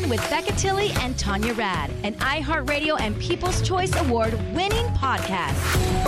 On with Becca Tilley and Tanya Rad, an iHeartRadio and People's Choice Award winning podcast.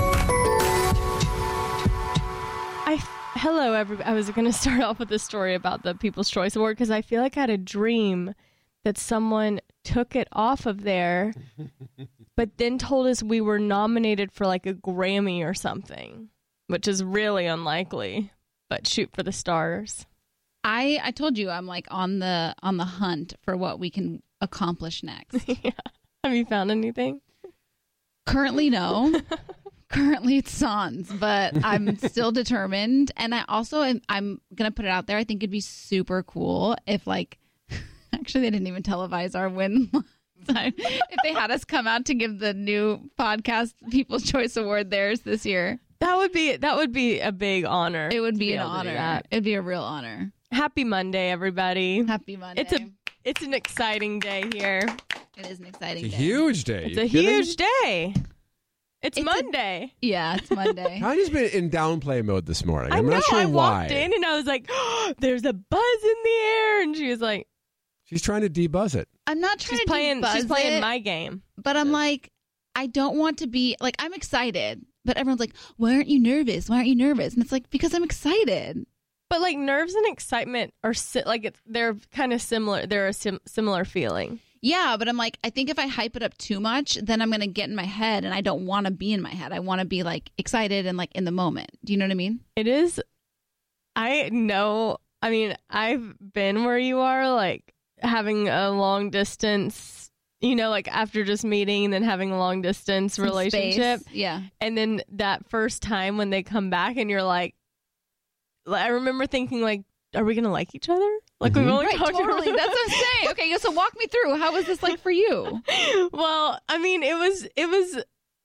Hello, everybody. I was going to start off with a story about the People's Choice Award because I feel like I had a dream that someone took it off of there, but then told us we were nominated for like a Grammy or something, which is really unlikely, but shoot for the stars. I told you I'm like on the hunt for what we can accomplish next. Yeah. Have you found anything? Currently, no. Currently, it's Sans, but I'm still determined. And I also I'm going to put it out there. I think it'd be super cool if, like, actually, they didn't even televise our win last time. If they had us come out to give the new podcast People's Choice Award theirs this year. That would be a big honor. It would be an honor. It'd be a real honor. Happy Monday, everybody. Happy Monday. It's an exciting day here. It is an exciting It's a day. huge day. It's a huge day. It's Monday. It's Monday. Tanya's been in downplay mode this morning. I I'm know. not sure I why. walked in and I was like, oh, there's a buzz in the air. And she was like, She's trying to debuzz it. I'm not trying she's playing my game. But I'm like, I don't want to be, like, I'm excited. But everyone's like, why aren't you nervous? Why aren't you nervous? And it's like, because I'm excited. But like nerves and excitement are they're kind of similar. They're a similar feeling. Yeah, but I'm like, I think if I hype it up too much, then I'm going to get in my head, and I don't want to be in my head. I want to be like excited and like in the moment. Do you know what I mean? It is. I know. I mean, I've been where you are, like having a long distance, you know, like after just meeting and then having a long distance relationship. Space. Yeah. And then that first time when they come back and you're like, I remember thinking like, are we going to like each other? Like we've only talked totally. That's what I'm saying. Okay, so walk me through. How was this like for you? Well, I mean, it was.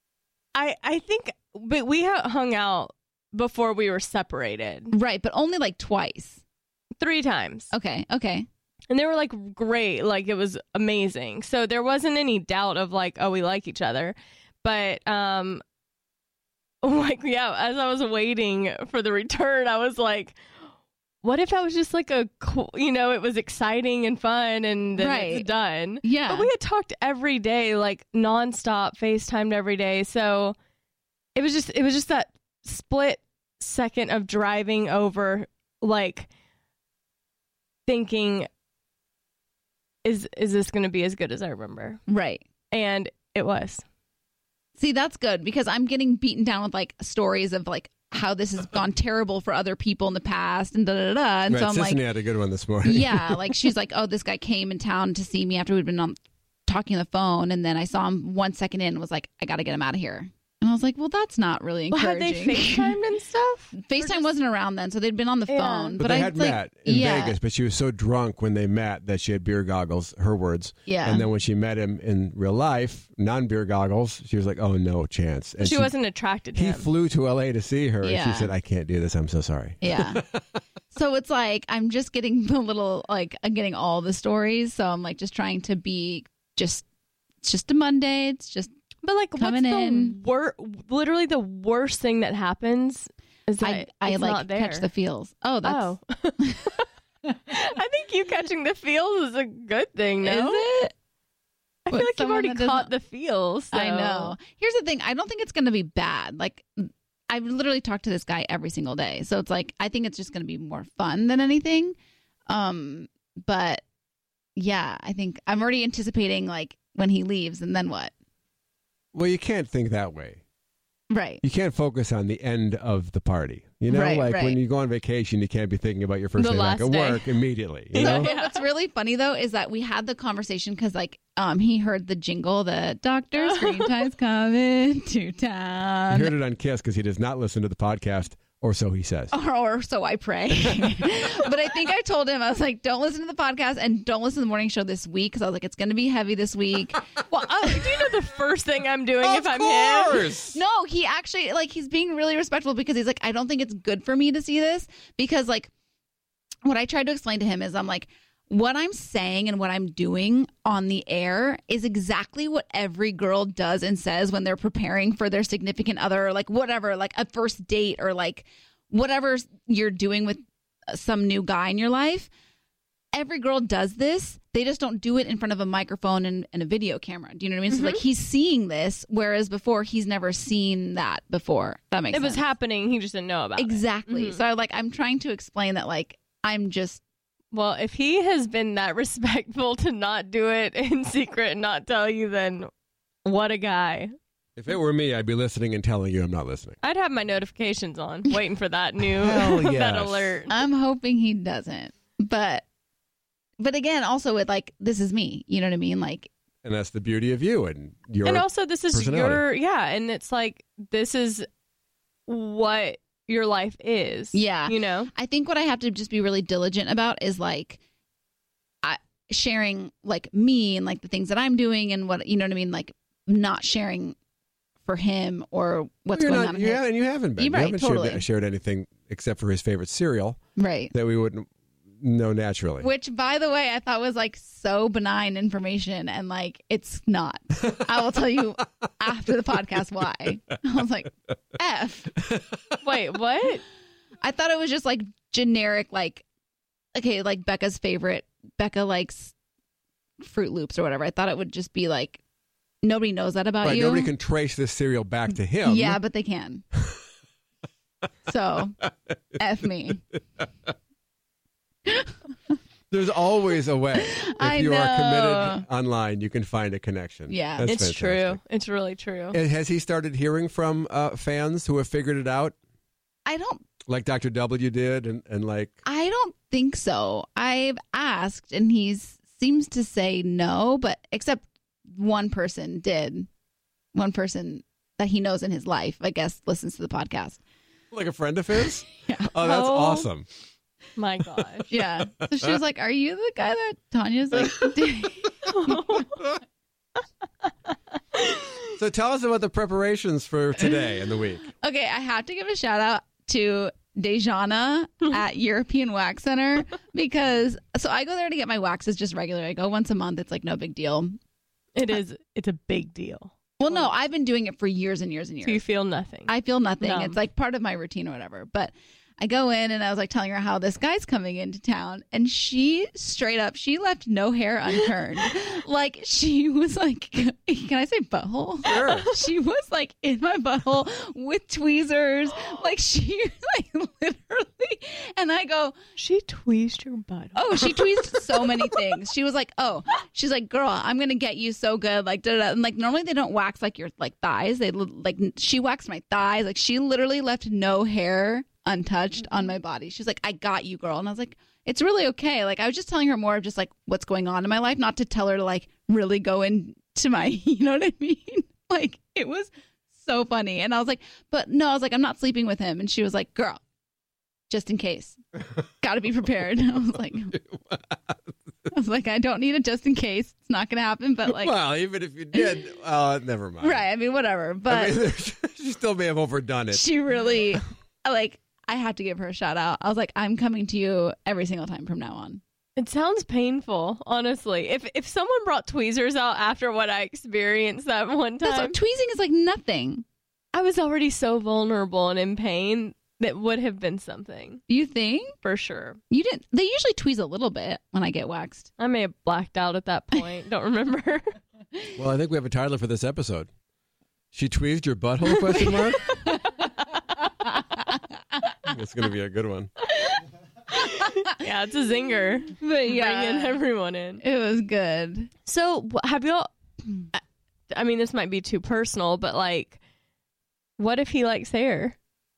I think, but we hung out before we were separated. Right, but only like twice. 3 times. Okay. And they were like great. Like it was amazing. So there wasn't any doubt of like, oh, we like each other. But like yeah, as I was waiting for the return, I was like, what if I was just like a cool, you know, it was exciting and fun and then it's done. Yeah. But we had talked every day, like nonstop, FaceTimed every day. So it was just that split second of driving over, like thinking, is this going to be as good as I remember? Right. And it was. See, that's good because I'm getting beaten down with like stories of like how this has gone terrible for other people in the past and da-da-da-da. And right, so I'm Sissany like, had a good one this morning. yeah, like she's like, oh, this guy came in town to see me after we'd been talking on the phone. And then I saw him 1 second in and was like, I got to get him out of here. And I was like, well, that's not really encouraging. Well, had they FaceTimed and stuff? FaceTime wasn't around then, so they'd been on the phone. But they had met in Vegas, but she was so drunk when they met that she had beer goggles, her words. Yeah. And then when she met him in real life, non-beer goggles, she was like, oh, no chance. And she wasn't attracted to him. He flew to L.A. to see her, and she said, I can't do this. I'm so sorry. Yeah. So it's like, I'm just getting a little, like, I'm getting all the stories. So I'm like just trying to be it's just a Monday. It's just. But like, coming what's literally the worst thing that happens is that I it's like not there. catch the feels. Oh, that's. I think you catching the feels is a good thing. No? Is it? I feel like you've already caught the feels. So. I know. Here's the thing. I don't think it's going to be bad. Like, I've literally talked to this guy every single day. So it's like, I think it's just going to be more fun than anything. But yeah, I think I'm already anticipating like when he leaves and then what? Well, you can't think that way. Right. You can't focus on the end of the party. You know, right. when you go on vacation, you can't be thinking about your first day back at work immediately. You know? What's really funny, though, is that we had the conversation because, like, he heard the jingle, the Dr. Screen Time's coming to town. He heard it on Kiss because he does not listen to the podcast, or so he says. Or so I pray. But I think I told him, I was like, don't listen to the podcast and don't listen to the morning show this week because I was like, it's going to be heavy this week. Well, do you know the first thing I'm doing if I'm him? No, he actually, like, he's being really respectful because he's like, I don't think it's good for me to see this because, like, what I tried to explain to him is I'm like, what I'm saying and what I'm doing on the air is exactly what every girl does and says when they're preparing for their significant other, or like whatever, like a first date or like whatever you're doing with some new guy in your life. every girl does this. They just don't do it in front of a microphone and a video camera. Do you know what I mean? So like he's seeing this, whereas before he's never seen that before. That makes sense. It was happening. He just didn't know about it. Exactly. So I'm trying to explain that like I'm just. Well, if he has been that respectful to not do it in secret and not tell you, then what a guy. If it were me, I'd be listening and telling you I'm not listening. I'd have my notifications on, waiting for that new Hell yes. that alert. I'm hoping he doesn't. But again, also with like, this is me. You know what I mean? Like, and that's the beauty of you and your and also this is personality. and it's like, this is what your life is. Yeah. You know? I think what I have to just be really diligent about is like sharing like me and like the things that I'm doing and what, you know what I mean? Like not sharing for him or what's going on in his. And you haven't been. You're right, you haven't shared anything except for his favorite cereal. Right. That we wouldn't know naturally. Which, by the way, I thought was like so benign information, and like it's not. I will tell you after the podcast why. I was like, F. Wait, what? I thought it was just like generic, like, okay, like Becca's favorite. Becca likes Fruit Loops or whatever. I thought it would just be like, nobody knows that about you. Nobody can trace this cereal back to him. Yeah, but they can. So, F me. There's always a way. If you are committed online, you can find a connection. Yeah. That's It's fantastic. true. It's really true. And has he started hearing from fans who have figured it out? I don't Like Dr. W did and like... I don't think so. I've asked and he seems to say no, but except one person did. One person that he knows in his life, I guess, listens to the podcast. Like a friend of his? Yeah. Oh, that's Oh. awesome. My gosh. Yeah. So she was like, "Are you the guy that Tanya's like dating?" So tell us about the preparations for today and the week. Okay, I have to give a shout out to Dejana at European Wax Center because so I go there to get my waxes just regular. I go once a month. It's like no big deal. It is. It's a big deal. Well, no, I've been doing it for years and years and years. So you feel nothing. I feel nothing. Numb. It's like part of my routine or whatever. But I go in and I was like telling her how this guy's coming into town, and she straight up, she left no hair unturned. Like she was like, can I say butthole? Sure. She was like in my butthole with tweezers. Like she like literally, and I go, She tweezed your butt. oh, she tweezed so many things. She was like, oh, she's like, girl, I'm gonna get you so good, like da da. And like normally they don't wax like your like thighs. They like she waxed my thighs. Like she literally left no hair untouched on my body. She's like, I got you, girl. And I was like, it's really okay. Like I was just telling her more of just like what's going on in my life, not to tell her to like really go into my, you know what I mean? Like it was so funny. And I was like, but no, I was like, I'm not sleeping with him. And she was like, girl, just in case, got to be prepared. I was like, I don't need it just in case. It's not going to happen. But like, well, even if you did, never mind. right. I mean, whatever. But I mean, she still may have overdone it. she really, like, I had to give her a shout out. I was like, I'm coming to you every single time from now on. It sounds painful, honestly. If someone brought tweezers out after what I experienced that one time, That's what, tweezing is like nothing. I was already so vulnerable and in pain that would have been something You think? for sure. You didn't? They usually tweeze a little bit when I get waxed. I may have blacked out at that point. Don't remember. Well, I think we have a title for this episode. She tweezed your butthole, question mark? It's going to be a good one. Yeah, it's a zinger. But yeah, Bringing everyone in. it was good. So have y'all, I mean, this might be too personal, but like, what if he likes hair?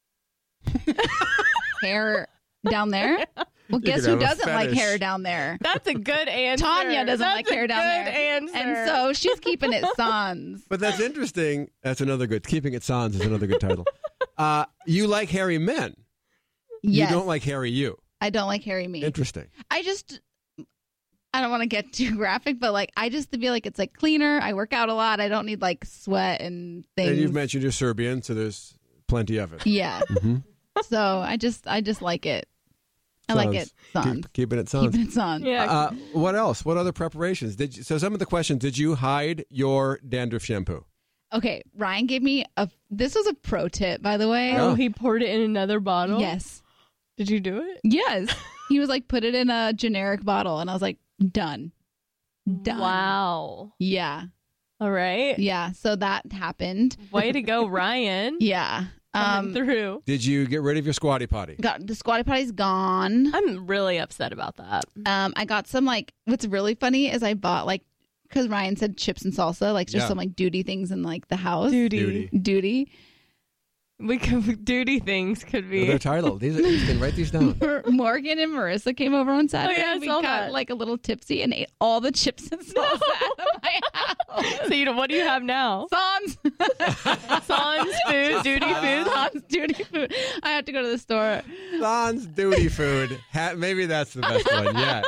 Hair down there? Well, guess could who have a doesn't like fetish. hair down there? That's a good answer. Tanya doesn't That's like a hair down good there. Answer. And so she's keeping it sans. But that's interesting. That's another good. Keeping it sans is another good title. You like hairy men. Yes. You don't like hairy you. I don't like hairy me. Interesting. I don't want to get too graphic, but like I just feel like it's like cleaner. I work out a lot. I don't need like sweat and things. And you've mentioned you're Serbian, so there's plenty of it. Yeah. Mhm. So I just like it. I like it sans. Keeping it sans. Keeping it sans. Yeah. What else? What other preparations? So some of the questions, did you hide your dandruff shampoo? Okay, Ryan gave me this was a pro tip, by the way. Oh, he poured it in another bottle? Yes. Did you do it? Yes. He was like, put it in a generic bottle. And I was like, done. Wow. Yeah. All right. Yeah. So that happened. Way to go, Ryan. Yeah. Coming through. Did you get rid of your squatty potty? Got the squatty potty's gone. I'm really upset about that. I got some like, what's really funny is I bought like, because Ryan said chips and salsa, like just some like duty things in like the house. Duty. We could duty things could be. Their title. You can write these down. Morgan and Marissa came over on Saturday. I and we saw got that. like a little tipsy and ate all the chips and salsa out of my house. So what do you have now? Sans. Sans food, duty food. Sans duty food. I had to go to the store. Sans duty food. Maybe that's the best one yet.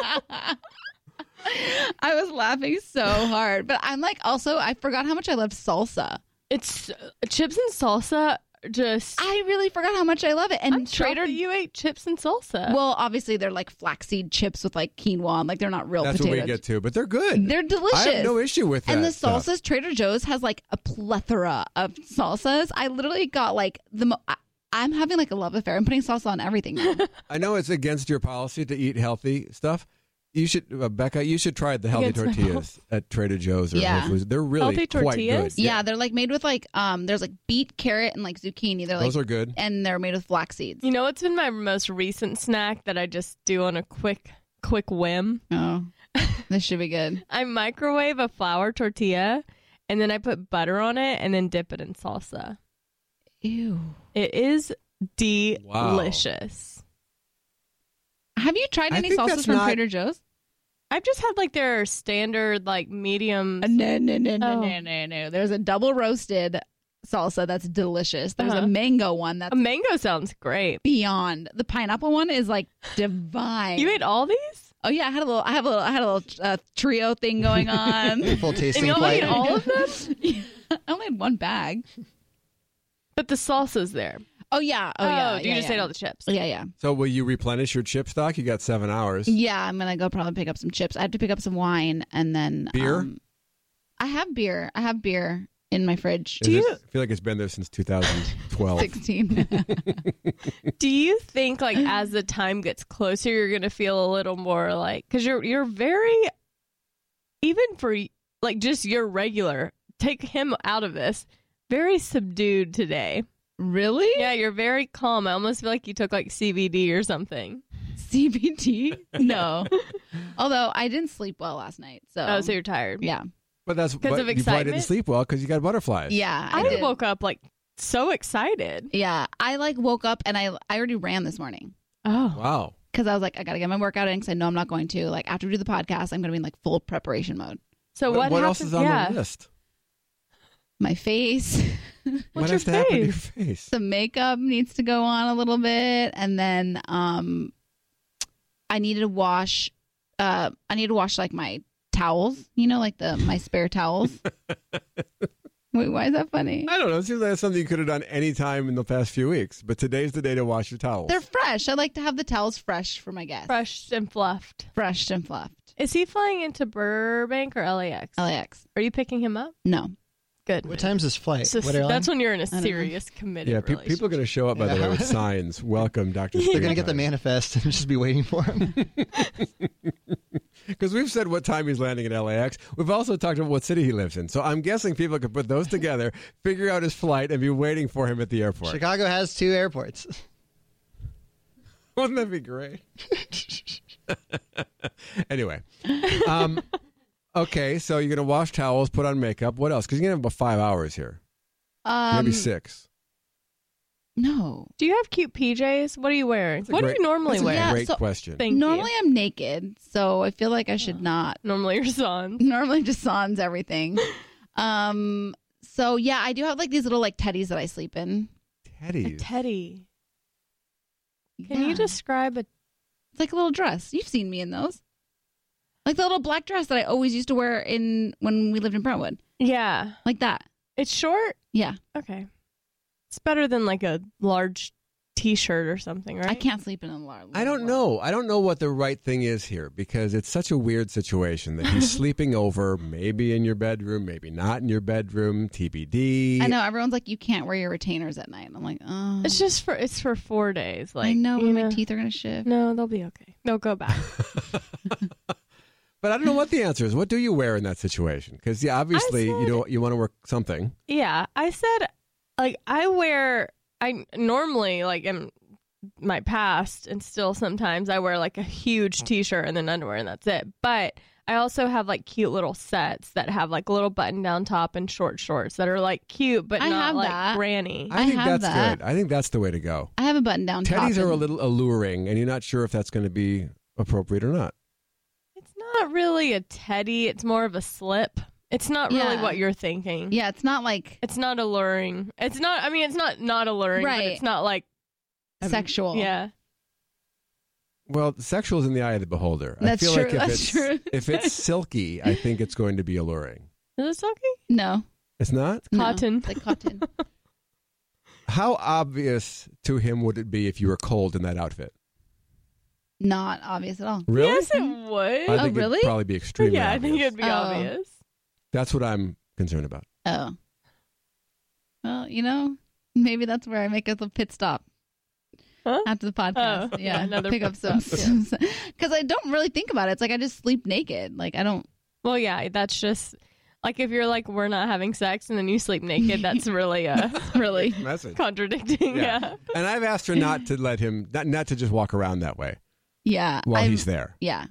I was laughing so hard, but I'm like, also, I forgot how much I love salsa. It's chips and salsa. Just I really forgot how much I love it. And I'm shocked that you ate chips and salsa. Well, obviously they're like flaxseed chips with like quinoa, and like they're not real That's potatoes. what we get to, but they're good. They're delicious. I have no issue with that. And the salsas, stuff. Trader Joe's has like a plethora of salsas. I literally got like I'm having like a love affair. I'm putting salsa on everything now. I know it's against your policy to eat healthy stuff. You should, Becca. You should try the healthy Against my tortillas at Trader Joe's or Whole Foods. They're really Healthy quite tortillas? good. Yeah, they're like made with like there's like beet, carrot, and like zucchini. They're like Those are good. and they're made with flax seeds. You know what's been my most recent snack that I just do on a quick whim? Oh, this should be good. I microwave a flour tortilla, and then I put butter on it, and then dip it in salsa. Ew. It is delicious. Have you tried I any think salsas that's from not- Trader Joe's? I've just had like their standard like medium. No. There's a double roasted salsa that's delicious. There's a mango one that's A mango sounds great. beyond. The pineapple one is like divine. You ate all these? Oh yeah, I had a little trio thing going on. Full And tasting you only flight. ate all of them? I only had one bag. But the salsa's there. Oh yeah. Oh yeah. You just ate all the chips. Yeah. So will you replenish your chip stock? You got 7 hours. Yeah, I'm gonna go probably pick up some chips. I have to pick up some wine and then Beer? I have beer. I have beer in my fridge. I feel like it's been there since 2012. 16. Do you think like as the time gets closer, you're gonna feel a little more like because you're very even for like just your regular take him out of this very subdued today. Really? Yeah, you're very calm. I almost feel like you took like CBD or something. CBD? No. Although I didn't sleep well last night. So So you're tired. yeah. But that's Because of you probably didn't excitement? sleep well because you got butterflies. Yeah. I did. woke up like so excited. Yeah. I like woke up and I already ran this morning. Oh, Wow. Because I was like, I got to get my workout in because I know I'm not going to. Like, after we do the podcast, I'm going to be in like full preparation mode. so what else happened? is on the list? My face, What your has to happen to your face? face? the makeup needs to go on a little bit. And then I need to wash like my towels, you know, like my spare towels. Wait, why is that funny? I don't know. It seems like that's something you could have done any time in the past few weeks. But today's the day to wash your towels. They're fresh. I like to have the towels fresh for my guests. Fresh and fluffed. Fresh and fluffed. Is he flying into Burbank or LAX? LAX. Are you picking him up? No. Good. What time's this flight? So What airline? that's when you're in a know. serious committed Yeah, relationship. people are going to show up, by the way, with signs. Welcome, Dr. They're going to get the manifest and just be waiting for him. Because we've said what time he's landing in LAX. We've also talked about what city he lives in. So I'm guessing people could put those together, figure out his flight, and be waiting for him at the airport. Chicago has 2 airports. Wouldn't that be great? Anyway. Okay, so you're going to wash towels, put on makeup. What else? Because you're going to have about 5 hours here. Maybe 6. No. Do you have cute PJs? What are you wearing? That's a What great- do you normally That's a wear? Yeah, great so- question. Thank Normally you. I'm naked, so I feel like I should not. Normally you're sans. Normally just sans everything. So yeah, I do have like these little like teddies that I sleep in. Teddies. Teddy. Can Yeah. you describe a It's like a little dress. You've seen me in those. Like the little black dress that I always used to wear when we lived in Brentwood. Yeah. Like that. It's short? Yeah. Okay. It's better than like a large T-shirt or something, right? I can't sleep in a large. I don't know. I don't know what the right thing is here because it's such a weird situation that he's sleeping over, maybe in your bedroom, maybe not in your bedroom, TBD. I know everyone's like, you can't wear your retainers at night. I'm like, oh, It's for 4 days. Like I know, you but my teeth are gonna shift. No, they'll be okay. They'll go back. But I don't know what the answer is. What do you wear in that situation? Because obviously you want to wear something. Yeah, I said like I normally like in my past and still sometimes I wear like a huge T-shirt and then underwear and that's it. But I also have like cute little sets that have like a little button down top and short shorts that are like cute but I not have like that. granny. I think have that's that. good. I think that's the way to go. I have a button down top. Teddies are a and- little alluring, and you're not sure if that's going to be appropriate or not. It's not really a teddy. It's more of a slip. It's not really Yeah. what you're thinking. Yeah, it's not like It's not alluring. It's not. I mean, it's not alluring. But Right. it's not like sexual. Yeah. Well, sexual is in the eye of the beholder. That's I feel true, like if that's it's true. if it's silky, I think it's going to be alluring. Is it silky? No, It's not? no, Cotton. it's like cotton. How obvious to him would it be if you were cold in that outfit? Not obvious at all. Really? Yes, it would. I think really? it'd probably be extremely Yeah, I obvious. think it'd be Oh. obvious. That's what I'm concerned about. Oh, well, maybe that's where I make a little pit stop Huh? after the podcast. Oh, yeah, another pick up pit some stop, because I don't really think about it. It's like I just sleep naked. Like I don't. Well, yeah, that's just like if you're like we're not having sex and then you sleep naked. That's really Really. Message. contradicting. Yeah. And I've asked her not to let him, not to just walk around that way Yeah. while I'm- he's there. Yeah.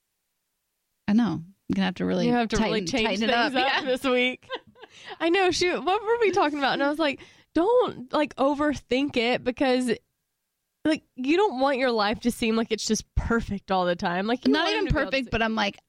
I know. I'm gonna have to really. You have to really tighten change it things up. up Yeah. this week. I know. Shoot, what were we talking about? And I was like, don't like overthink it because like you don't want your life to seem like it's just perfect all the time. Like you Not want even him to be able to perfect, see- but I'm like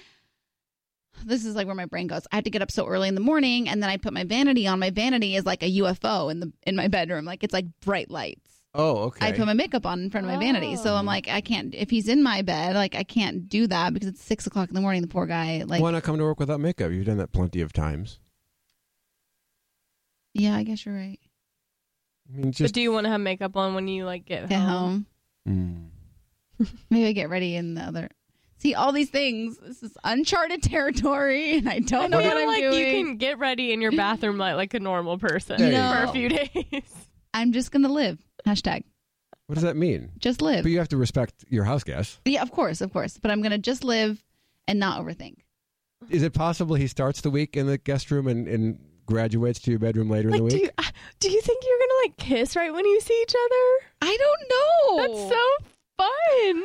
this is like where my brain goes. I have to get up so early in the morning, and then I put my vanity on. My vanity is like a UFO in my bedroom. Like it's like bright lights. Oh, okay. I put my makeup on in front of my vanity, so I'm like, I can't. If he's in my bed, like I can't do that because it's 6:00 in the morning. The poor guy, like, Why not come to work without makeup? You've done that plenty of times. yeah, I guess you're right. I mean, But just. do you want to have makeup on when you like get Get home? home. Mm. Maybe I get ready in the other. See all these things. This is uncharted territory, and I don't know I what feel I'm like doing. you can get ready in your bathroom like a normal person There you for go. a few days. I'm just gonna live. Hashtag What does that mean? just live. But you have to respect your house guests. Yeah, of course. But I'm gonna just live and not overthink. Is it possible he starts the week in the guest room and graduates to your bedroom later in the Like, week? do you think you're gonna like kiss right when you see each other? I don't know. That's so fun.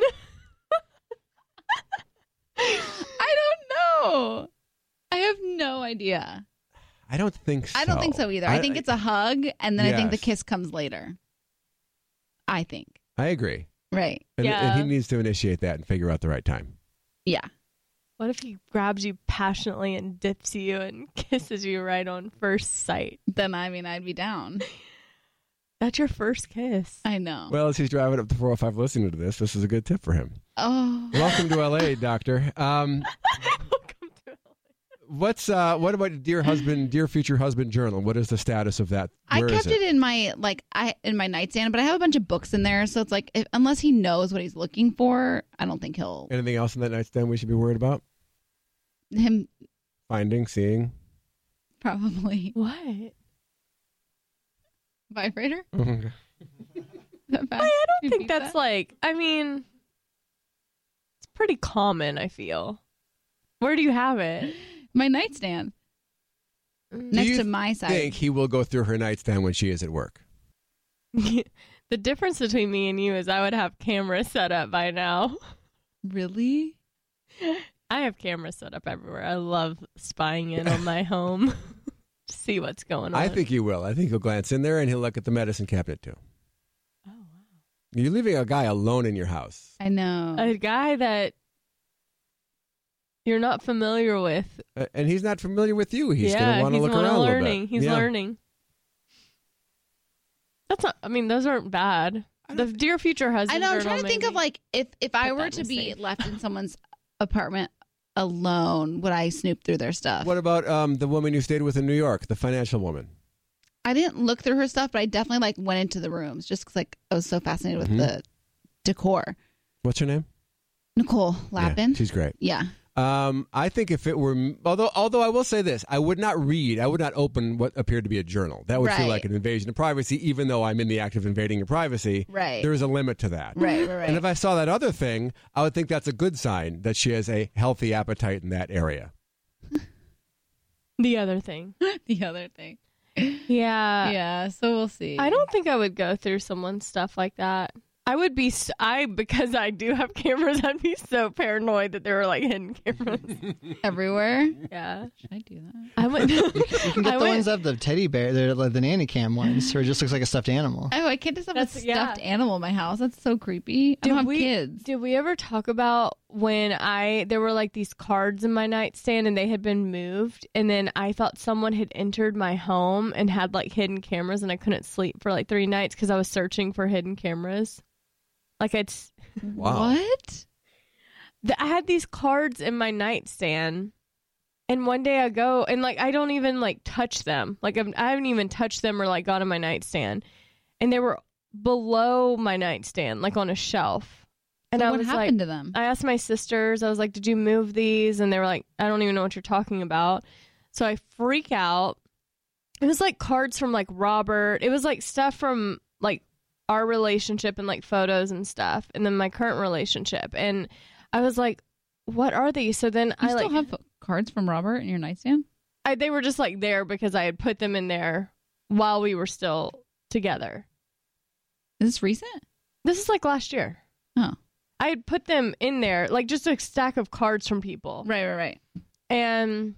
I don't know. I have no idea. I don't think so. I don't think so either. I think it's a hug, and then I think the Yes. kiss comes later. I think. I agree. Right. And Yeah. he needs to initiate that and figure out the right time. Yeah. What if he grabs you passionately and dips you and kisses you right on first sight? Then I'd be down. That's your first kiss. I know. Well, as he's driving up the 405 listening to this is a good tip for him. Oh. Welcome to LA, Doctor. Welcome to What about dear future husband journal? What is the status of that? I Where kept is it in my in my nightstand, but I have a bunch of books in there, so it's like unless he knows what he's looking for, I don't think he'll Anything else in that nightstand we should be worried about? him Finding, seeing? probably what? vibrator. Okay. I don't think that's like. I mean, it's pretty common. I feel. Where do you have it? my nightstand next to my I side. think he will go through her nightstand when she is at work. The difference between me and you is I would have cameras set up by now. Really? I have cameras set up everywhere. I love spying in on my home to see what's going on. I think he will. I think he'll glance in there and he'll look at the medicine cabinet too. Oh, wow. You're leaving a guy alone in your house. I know. A guy that you're not familiar with. And he's not familiar with you. He's going to want to look around a little bit. He's Yeah. learning. That's not. I mean, those aren't bad. The dear future husband. I know. I'm journal trying to think of maybe. like if I Put were that to in a be safe. left in someone's apartment alone, would I snoop through their stuff? What about the woman you stayed with in New York, the financial woman? I didn't look through her stuff, but I definitely like went into the rooms just because like I was so fascinated with the decor. What's her name? Nicole Lapin. Yeah, she's great. Yeah. I think if it were, although I will say this, I would not open what appeared to be a journal. That would feel Right. like an invasion of privacy, even though I'm in the act of invading your privacy. Right. There is a limit to that. Right. And if I saw that other thing, I would think that's a good sign that she has a healthy appetite in that area. The other thing. The other thing. Yeah. Yeah. So we'll see. I don't think I would go through someone's stuff like that. I would be, because I do have cameras, I'd be so paranoid that there were like hidden cameras. everywhere. Yeah. Should I do that? I would. You can get the ones of the teddy bear. They're like the nanny cam ones, where it just looks like a stuffed animal. Oh, I can't just have a That's- yeah. stuffed animal in my house. That's so creepy. I don't have kids. Did we ever talk about when there were like these cards in my nightstand and they had been moved, and then I thought someone had entered my home and had like hidden cameras, and I couldn't sleep for like 3 nights because I was searching for hidden cameras. Like Wow. What? I had these cards in my nightstand, and one day I go and like I don't even like touch them. Like I haven't even touched them or like got on my nightstand, and they were below my nightstand, like on a shelf. And So I what was happened like, to them? I asked my sisters. I was like, "Did you move these?" And they were like, "I don't even know what you're talking about." So I freak out. It was like cards from like Robert. It was like stuff from like our relationship and like photos and stuff, and then my current relationship. And I was like, what are these? So then You I still like have cards from Robert in your nightstand? they were just like there because I had put them in there while we were still together. Is this recent? This is like last year. Oh. I had put them in there, like just a stack of cards from people. Right. And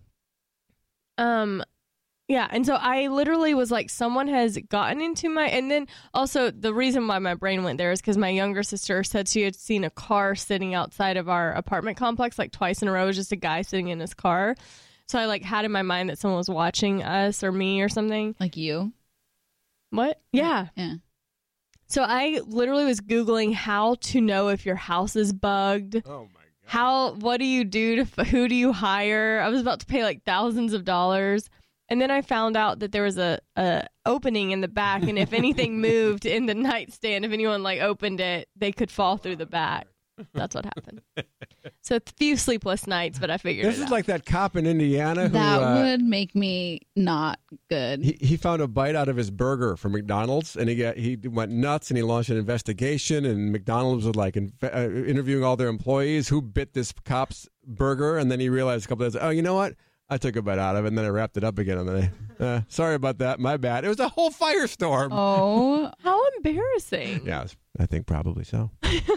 yeah, and so I literally was like, someone has gotten into my, and then also the reason why my brain went there is because my younger sister said she had seen a car sitting outside of our apartment complex like twice in a row. It was just a guy sitting in his car. So I like had in my mind that someone was watching us or me or something. Like you? What? Yeah. Yeah. So I literally was Googling how to know if your house is bugged. Oh my God. What do you do who do you hire? I was about to pay like thousands of dollars. And then I found out that there was a opening in the back, and if anything moved in the nightstand, if anyone like opened it, they could fall through the back. That's what happened. So a few sleepless nights, but I figured This it is out. like that cop in Indiana who That would make me not good. he found a bite out of his burger from McDonald's, and he went nuts, and he launched an investigation. And McDonald's was like interviewing all their employees who bit this cop's burger, and then he realized a couple of days, oh, you know what? I took a bite out of it, and then I wrapped it up again. And then sorry about that, my bad. It was a whole firestorm. Oh, How embarrassing. Yeah, I think probably so.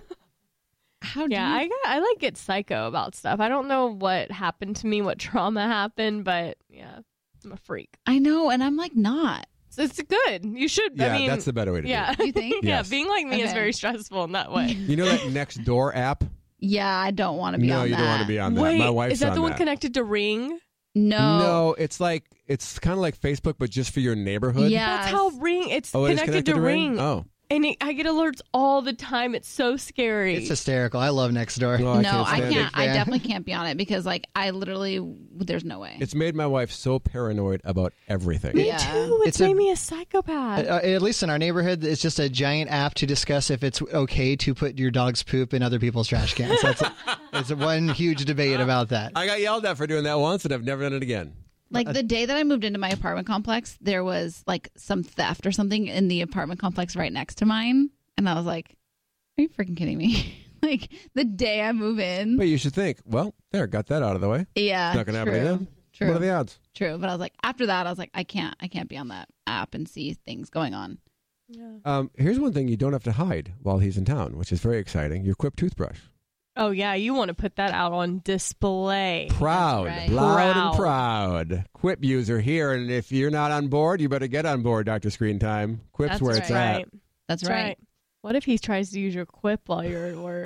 how do Yeah, you? I like get psycho about stuff. I don't know what happened to me, what trauma happened, but yeah, I'm a freak. I know, and I'm like not. So it's good. You should. Yeah, I mean, that's the better way to yeah. do it. You think? Yeah, Yes. being like me is Okay. very stressful in that way. You know that Nextdoor app? Yeah, I don't want to be No, on you that. don't want to be on that. Wait, My wife's is that on the one that. connected to Ring? No. No, it's kind of like Facebook, but just for your neighborhood. Yeah. That's how Ring. It's Oh, it is connected to Ring. Oh. And I get alerts all the time. It's so scary. It's hysterical. I love Nextdoor. No, No, I stand it. can't. I fan. definitely can't be on it because, like, I literally, there's no way. It's made my wife so paranoid about everything. me Yeah. too. It's It's made a- me a psychopath. At least in our neighborhood, it's just a giant app to discuss if it's okay to put your dog's poop in other people's trash cans. It's one huge debate about that. I got yelled at for doing that once, and I've never done it again. Like the day that I moved into my apartment complex, there was like some theft or something in the apartment complex right next to mine. And I was like, are you freaking kidding me? Like the day I move in. But you should think, well, there, got that out of the way. Yeah. It's not going to happen true. again. True. What are the odds? True. But I was like, after that, I was like, I can't be on that app and see things going on. Here's one thing you don't have to hide while he's in town, which is very exciting. Your Quip toothbrush. Oh yeah, you want to put that out on display. Proud, right. loud and Proud. proud. Quip user here, and if you're not on board, you better get on board, Dr. Screen Time. Quip's That's where it's right. at. That's That's right. right. What if he tries to use your Quip while you're at work?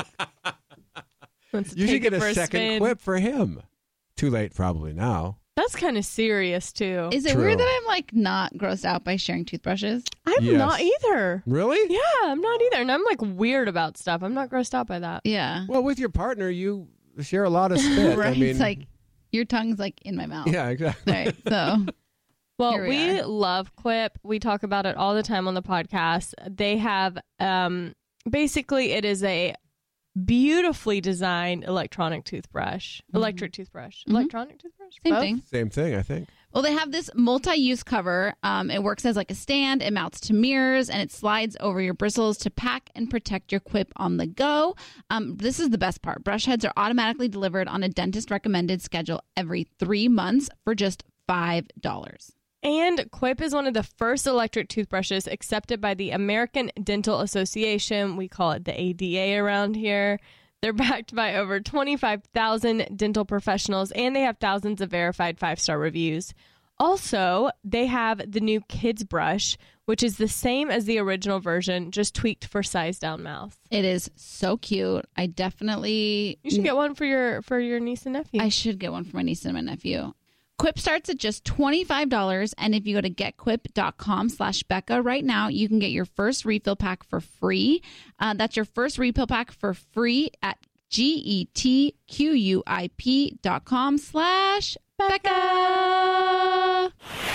Wants to You should take get it for a second spin. Quip for him. Too late, probably now. That's kind of serious too. Is it True. weird that I'm like not grossed out by sharing toothbrushes? I'm Yes. not either. Really? Yeah, I'm not either. And I'm like weird about stuff. I'm not grossed out by that. Yeah. Well, with your partner, you share a lot of spit. Right. I mean, It's like your tongue's like in my mouth. yeah, exactly. Right. So Well, Here we are. love Quip. We talk about it all the time on the podcast. They have, basically, it is a beautifully designed electric toothbrush. Electric toothbrush. Electronic toothbrush? Same Both? thing. Same thing, I think. Well, they have this multi-use cover. It works as like a stand. It mounts to mirrors, and it slides over your bristles to pack and protect your Quip on the go. This is the best part. Brush heads are automatically delivered on a dentist-recommended schedule every 3 months for just $5. And Quip is one of the first electric toothbrushes accepted by the American Dental Association. We call it the ADA around here. They're backed by over 25,000 dental professionals, and they have thousands of verified 5-star reviews. Also, they have the new Kids Brush, which is the same as the original version, just tweaked for size down mouth. It is so cute. I definitely... You should get one for your niece and nephew. I should get one for my niece and my nephew. Quip starts at just $25, and if you go to getquip.com/Becca right now, you can get your first refill pack for free. That's your first refill pack for free at getquip.com/Becca.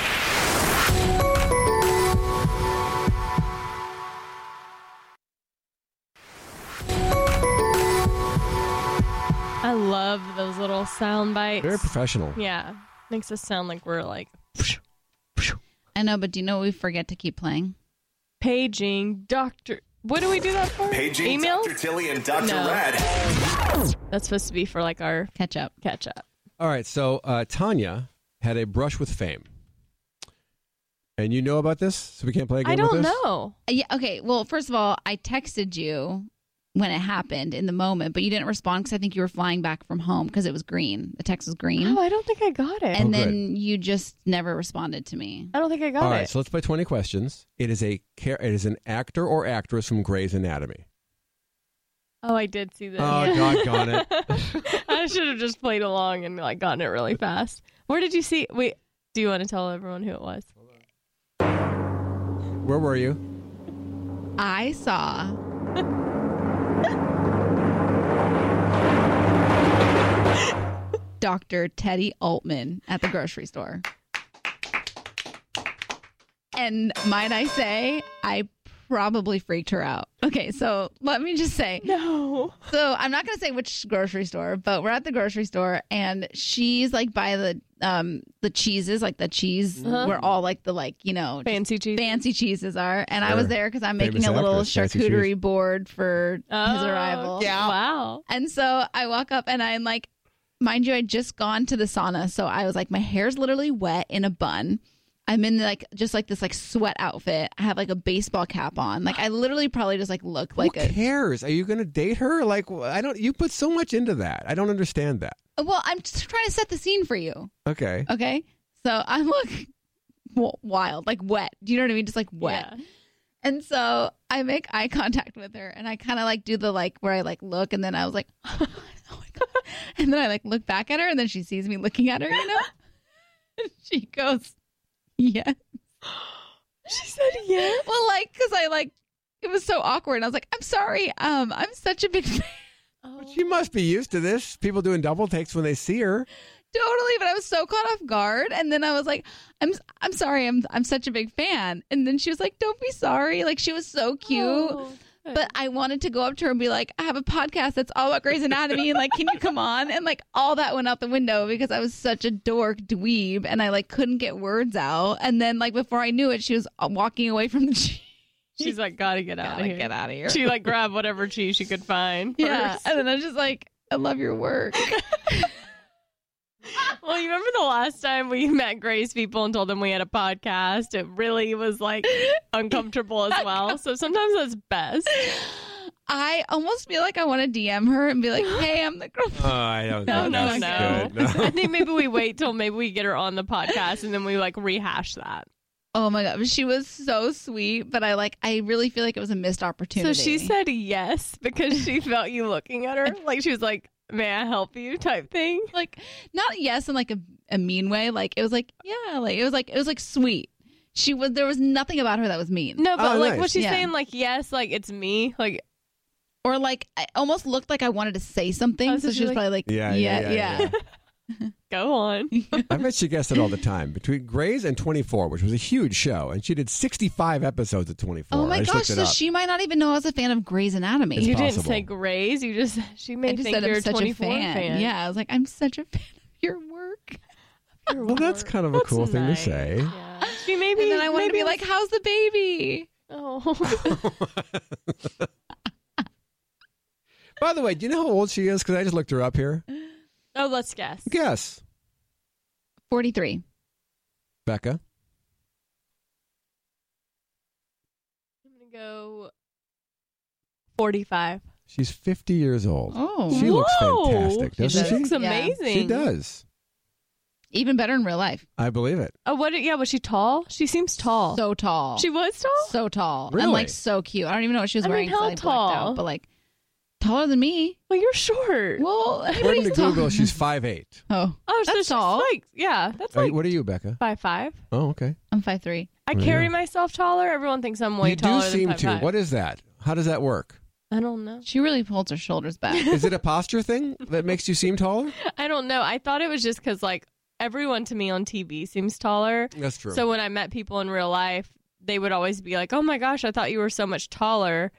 I love those little sound bites. Very professional. Yeah. Makes us sound like we're like I know, but do you know what we forget to keep playing? paging Dr. What do we do that for? Paging Emails? Dr. Tilly and Dr. No. Rad. That's supposed to be for like our Catch up. catch up. All right, so Tanya had a brush with fame. And you know about this? So we can't play a game I with don't this? know. Yeah. Okay. Well, first of all, I texted you when it happened in the moment, but you didn't respond because I think you were flying back from home because it was green. The text was green. Oh, I don't think I got it. And Oh, then you just never responded to me. I don't think I got All it. right, so let's play 20 questions. It is an actor or actress from Grey's Anatomy. Oh, I did see this. Oh, doggone it. I should have just played along and like gotten it really fast. Where did you see? Wait, do you want to tell everyone who it was? Where were you? I saw Dr. Teddy Altman at the grocery store. And might I say, I probably freaked her out. Okay, so let me just say. No. So I'm not going to say which grocery store, but we're at the grocery store and she's like by the cheeses, like the cheese where all like the Fancy cheese. fancy cheeses are. And I Sure. was there because I'm Famous making a little actress, fancy charcuterie cheese. board for his arrival. Yeah. Wow. And so I walk up and I'm like, mind you, I'd just gone to the sauna. So I was like, my hair's literally wet in a bun. I'm in like just like this like sweat outfit. I have like a baseball cap on. Like I literally probably just like look like Who cares? Are you going to date her? Like, you put so much into that. I don't understand that. Well, I'm just trying to set the scene for you. Okay. Okay. So I look wild, like wet. Do you know what I mean? Just like wet. Yeah. And so I make eye contact with her and I kind of like do the like where I like look and then I was like, oh my God. And then I like look back at her and then she sees me looking at her, you know? And she goes, yes. She said yes. Well, like, because I like, it was so awkward. And I was like, I'm sorry. I'm such a big fan. Oh. She must be used to this. People doing double takes when they see her. Totally, but I was so caught off guard, and then I was like, "I'm sorry, I'm such a big fan." And then she was like, "Don't be sorry." Like she was so cute, Oh, good. but I wanted to go up to her and be like, "I have a podcast that's all about Grey's Anatomy, and like, can you come on?" And like all that went out the window because I was such a dork dweeb, and I like couldn't get words out. And then like before I knew it, she was walking away from the cheese. she's like, gotta get out of here. Get out of here. She like grabbed whatever cheese she could find. Yeah, first. and then I was just like, "I love your work." Well, you remember the last time we met Grey's people and told them we had a podcast? It really was like uncomfortable as well. So sometimes that's best. I almost feel like I want to DM her and be like, "Hey, I'm the girl." I don't No, think no, that's no. good. No. I think maybe we wait till maybe we get her on the podcast and then we like rehash that. Oh my God. She was so sweet, but I really feel like it was a missed opportunity. So she said yes because she felt you looking at her. Like she was like, "May I help you?" type thing. like, not yes in like a mean way. Like it was like, yeah, like it was like sweet. There was nothing about her that was mean. No, but Oh, like nice. what she's Yeah. saying, like yes, like it's me. Like Or like, I almost looked like I wanted to say something. Oh, so so she she's was like- probably like, Yeah. Go on. I bet she guessed it all the time. Between Grey's and 24, which was a huge show, and she did 65 episodes of 24. Oh my I just gosh! looked it So up. she might not even know I was a fan of Grey's Anatomy. It's You didn't possible. say Grey's. She I may just think said you're I'm a such 24 a fan. Yeah, I was like, I'm such a fan of your work. Well, that's kind of a cool thing to say. Yeah. She maybe. And then I wanted to be like, how's the baby? oh. By the way, do you know how old she is? Because I just looked her up here. Oh, let's guess. Guess. 43. Becca. I'm gonna go 45. She's 50 years old. Oh, She looks Whoa! fantastic, doesn't She she? looks Yeah. amazing. She does. even better in real life. I believe it. Oh, what? Yeah, was she tall? She seems tall. So tall. She was tall. so tall. Really? And like so cute. I don't even know what she was I mean, wearing. 'cause how I blacked tall? out, but like taller than me. Well, you're short. Well, According anybody's to tall. Google, she's 5'8". Oh, Oh, so that's she's tall. like, yeah, that's like What are you, Becca? 5'5". Oh, okay. I'm 5'3". I Yeah. carry myself taller. Everyone thinks I'm way You do taller seem than to. 5'5". What is that? How does that work? I don't know. She really holds her shoulders back. Is it a posture thing that makes you seem taller? I don't know. I thought it was just because like everyone to me on TV seems taller. That's true. So when I met people in real life, they would always be like, "Oh my gosh, I thought you were so much taller."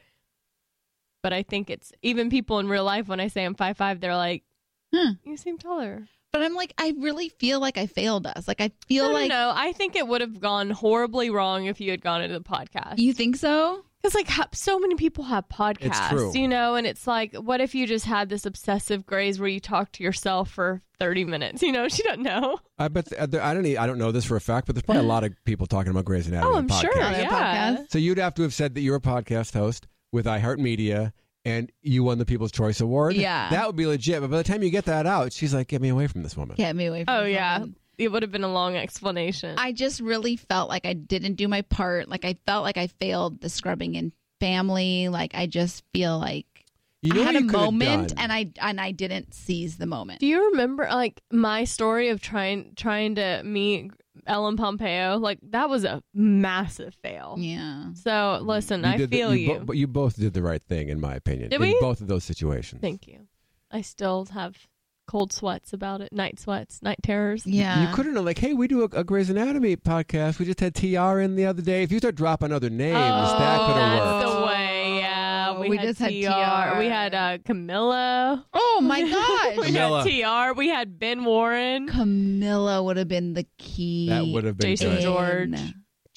But I think it's even people in real life when I say I'm 5'5", they're like, "You seem taller." But I'm like, I really feel like I failed us. Like I feel I like don't know. I think it would have gone horribly wrong if you had gone into the podcast. you think so. Because like so many people have podcasts, true. you know, and it's like, what if you just had this obsessive Grays where you talk to yourself for 30 minutes? You know, she doesn't know. I bet I don't know this for a fact, but there's probably a lot of people talking about Grey's Anatomy. Oh, on I'm sure. podcasts. On their Yeah. podcast? So you'd have to have said that you're a podcast host with iHeartMedia and you won the People's Choice Award. Yeah. That would be legit. But by the time you get that out, she's like, get me away from this woman. Get me away from Oh, this yeah. woman. It would have been a long explanation. I just really felt like I didn't do my part. Like I felt like I failed the scrubbing in family. Like I just feel like You know I had what a you could have moment done? and I didn't seize the moment. Do you remember like my story of trying to meet Ellen Pompeo? Like that was a massive fail. Yeah. So listen, I did feel you. But you both did the right thing, in my opinion. Did in we? both of those situations. Thank you. I still have cold sweats about it. Night sweats, night terrors. Yeah. You couldn't have like, hey, we do a Grey's Anatomy podcast. We just had TR in the other day. If you start dropping other names, that could have that's worked. the way. Yeah, We had just had TR. TR. We had Camilla. Oh my gosh. We Camilla. had TR. We had Ben Warren. Camilla would have been the key. That would have been Jason good. George.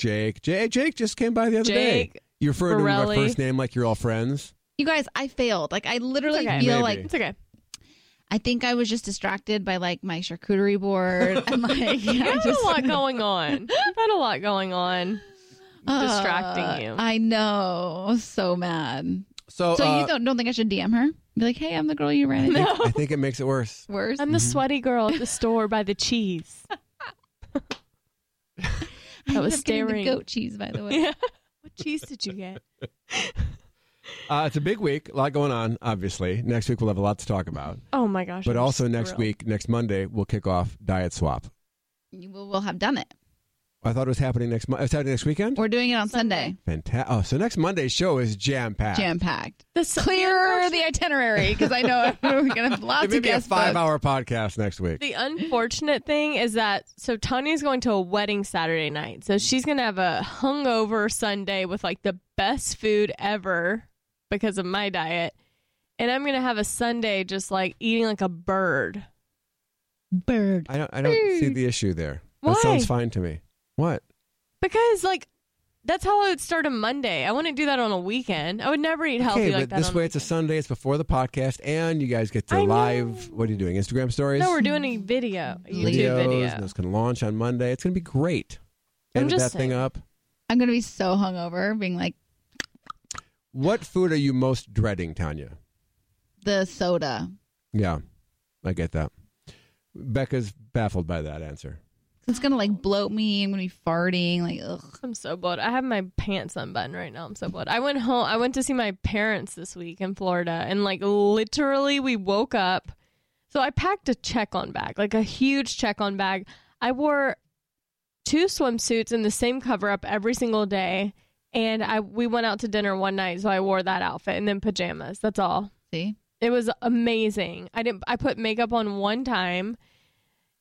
Jake just came by the other day. Jake. You're referring to me by Borelli. first name like you're all friends. You guys, I failed. Like I literally It's okay. feel Maybe. like It's okay. I think I was just distracted by like my charcuterie board and like You had a lot going on. You've had a lot going on. Distracting you. I know. So mad. So, So you don't think I should DM her? Be like, hey, I'm the girl you ran into. I think it makes it worse. Worse. I'm the sweaty girl at the store by the cheese. I was ended up getting staring. the goat cheese, by the way. Yeah. What cheese did you get? It's a big week, a lot going on, obviously. Next week we'll have a lot to talk about. Oh my gosh. But I'm also just next thrilled. week, next Monday, we'll kick off Diet Swap. We'll have done it. I thought it was happening next month. It's happening next weekend? We're doing it on Sunday. Fantastic. Oh, so next Monday's show is jam-packed. Jam packed. The Clear the itinerary because I know we're going to have lots It may of be a guests. booked. 5-hour podcast next week. The unfortunate thing is that Tanya's going to a wedding Saturday night. So she's going to have a hungover Sunday with like the best food ever because of my diet. And I'm going to have a Sunday just like eating like a bird. Bird. I don't see the issue there. Why? That sounds fine to me. What? Because like that's how I would start a Monday. I wouldn't do that on a weekend. I would never eat healthy Okay, like but that. this on way a it's a weekend. Sunday. It's before the podcast, and you guys get to I know. live. What are you doing? Instagram stories? No, we're doing a video, a YouTube videos, video. and it's going to launch on Monday. It's going to be great. I'm Edit just that thing saying. up. I'm going to be so hungover, being like What food are you most dreading, Tanya? the soda. Yeah, I get that. Becca's baffled by that answer. It's going to like bloat me. I'm going to be farting. Like, ugh. I'm so bloated. I have my pants unbuttoned right now. I'm so bloated. I went home. I went to see my parents this week in Florida, and like literally, we woke up. So I packed a check-on bag, like a huge check-on bag. I wore 2 swimsuits in the same cover-up every single day, and we went out to dinner one night, so I wore that outfit and then pajamas. That's all. See? It was amazing. I put makeup on one time.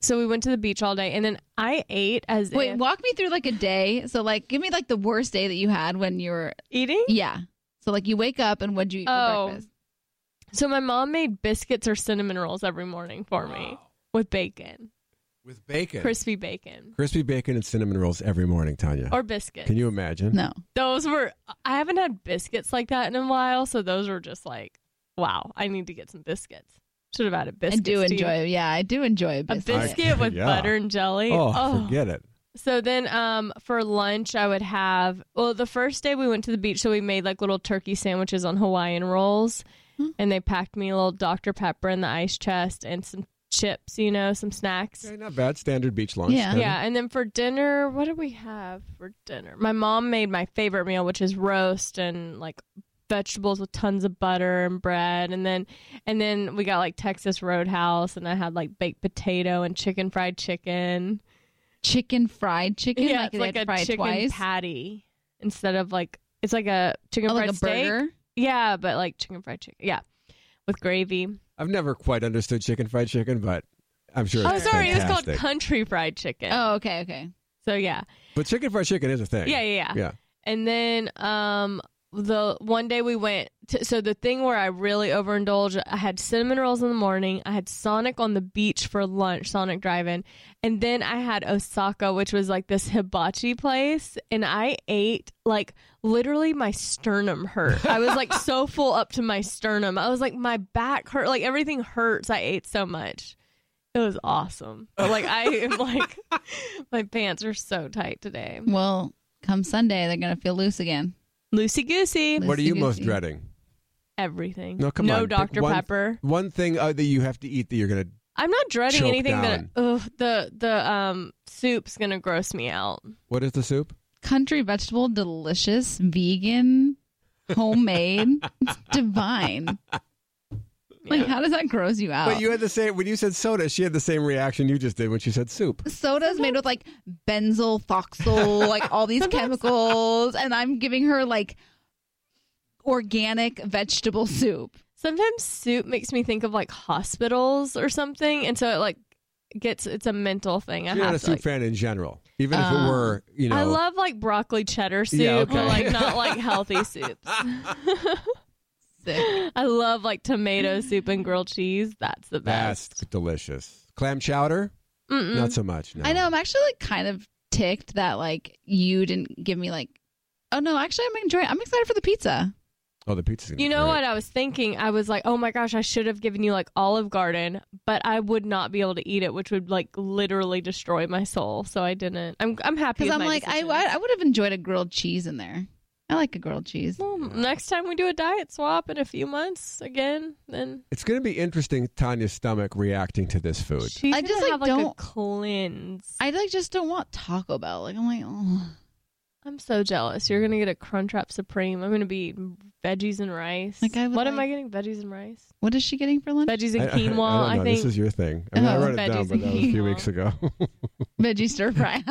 So we went to the beach all day, and then I ate as Wait, if walk me through like a day. So like, give me like the worst day that you had when you were. eating. Yeah. So like, you wake up and what'd you eat for breakfast? So my mom made biscuits or cinnamon rolls every morning for me with bacon, With bacon. crispy bacon, Crispy bacon and cinnamon rolls every morning, Tanya. or biscuits. Can you imagine? No. Those were, I haven't had biscuits like that in a while, so those were just like, wow, I need to get some biscuits. Should have added I biscuits. do to you. enjoy. Yeah, I do enjoy a a biscuit. biscuit with Yeah. butter and jelly. Oh, forget it. So then for lunch, I would have, well, the first day we went to the beach, so we made like little turkey sandwiches on Hawaiian rolls. And they packed me a little Dr. Pepper in the ice chest and some chips, some snacks. Okay, not bad. Standard beach lunch. Yeah. Tanya. Yeah, and then for dinner, what did we have for dinner? My mom made my favorite meal, which is roast and like vegetables with tons of butter and bread, and then we got like Texas Roadhouse, and I had like baked potato and fried chicken. Chicken fried chicken. Yeah, like it's they like had a fried chicken twice. patty instead of like it's like a chicken Oh, fried like a steak. burger. Yeah, but like chicken fried chicken. Yeah, with gravy. I've never quite understood chicken fried chicken, but I'm sure Oh, it's sorry, it was called fantastic. country fried chicken. Oh, okay. So yeah. But chicken fried chicken is a thing. Yeah. Yeah. And then the one day we went to, so the thing where I really overindulged, I had cinnamon rolls in the morning, I had Sonic on the beach for lunch, Sonic Drive-In, and then I had Osaka, which was like this hibachi place, and I ate like literally my sternum hurt. I was like so full up to my sternum. I was like, my back hurt, like everything hurts. I ate so much. It was awesome. But like I am like my pants are so tight today. Well, come Sunday, they're gonna feel loose again. Loosey goosey. What are you most Loosey-goosey. dreading? Everything. No, come on. No Pick Dr. one- Pepper. One thing that you have to eat that you're going to. I'm not dreading Choke anything down. the soup's gonna gross me out. What is the soup? Country vegetable, delicious, vegan, homemade. It's divine. Like, how does that gross you out? But you had the same, when you said soda, she had the same reaction you just did when she said soup. Soda's made with like benzyl, thoxyl, like all these chemicals, and I'm giving her like organic vegetable soup. Sometimes soup makes me think of like hospitals or something, and so it like it's a mental thing. I You're not have a to. soup Like, fan in general, even if it were, I love like broccoli cheddar soup, Yeah, okay. but like not like healthy soups. Sick. I love like tomato soup and grilled cheese. That's the That's best. delicious. Clam chowder? Not so much. No. I know. I'm actually like kind of ticked that like you didn't give me like. Oh no, actually I'm enjoying. I'm excited for the pizza. Oh, the pizza's gonna be You know great. what I was thinking? I was like, oh my gosh, I should have given you like Olive Garden, but I would not be able to eat it, which would like literally destroy my soul. So I didn't. I'm happy. Because With I'm my like decision. I would have enjoyed a grilled cheese in there. I like a grilled cheese. Well, next time we do a diet swap in a few months again, then It's going to be interesting, Tanya's stomach reacting to this food. she's I just, gonna like, have like a don't- cleanse. I like just don't want Taco Bell. Like I'm like, oh. I'm so jealous. You're gonna get a Crunchwrap Supreme. I'm gonna be eating veggies and rice. Like, I would what am I like- getting? Veggies and rice. What is she getting for lunch? Veggies and I quinoa. don't know. I think. This is your thing. I mean, I Oh, wrote it down, veggies but that was a few and weeks ago. Veggie stir fry.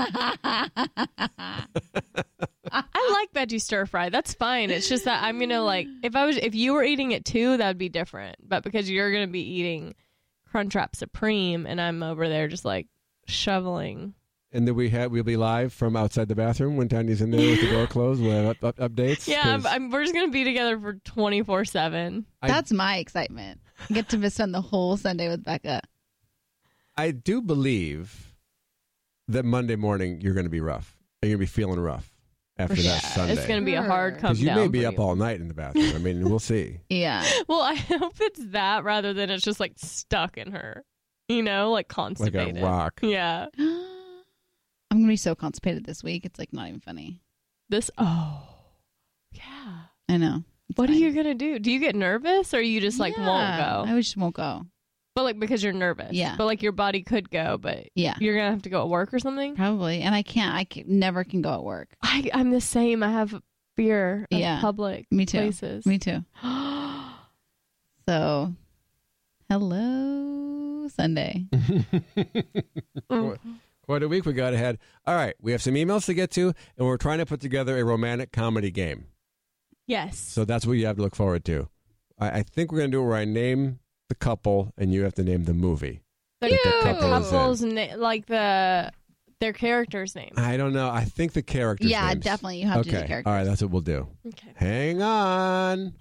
I like veggie stir fry. That's fine. It's just that I'm gonna like if you were eating it too, that'd be different. But because you're gonna be eating Crunchwrap Supreme and I'm over there just like shoveling. And then we'll be live from outside the bathroom when Tanya's in there with the door closed. We'll have updates. Yeah, 'cause we're just gonna be together for 24/7. That's my excitement. I get to spend the whole Sunday with Becca. I do believe that Monday morning you're going to be rough. You're going to be feeling rough after For that sure. Sunday. It's gonna be a hard come Because you down. may be for up you. all night in the bathroom. I mean, we'll see. Yeah. Well, I hope it's that rather than it's just like stuck in her. You know, like Like constipated. a rock. Yeah. I'm gonna be so constipated this week. It's like not even funny. Yeah. I know. It's What are fine. you gonna do? Do you get nervous or you just like won't Yeah, go? I just won't go. But like because you're nervous. Yeah. But like your body could go, but Yeah, you're gonna have to go at work or something. probably. And I can't. Never can go at work. I'm the same. I have fear of Yeah. public Me too. places. Me too. So, hello Sunday. Mm. Quite a week we got ahead. All right, we have some emails to get to, and we're trying to put together a romantic comedy game. Yes. So that's what you have to look forward to. I think we're going to do it where I name the couple, and you have to name the movie. The couple is in. couple's like their character's name. I don't know. I think the characters. Yeah, names. definitely. You have to do the Okay. characters. All right, that's what we'll do. Okay. Hang on.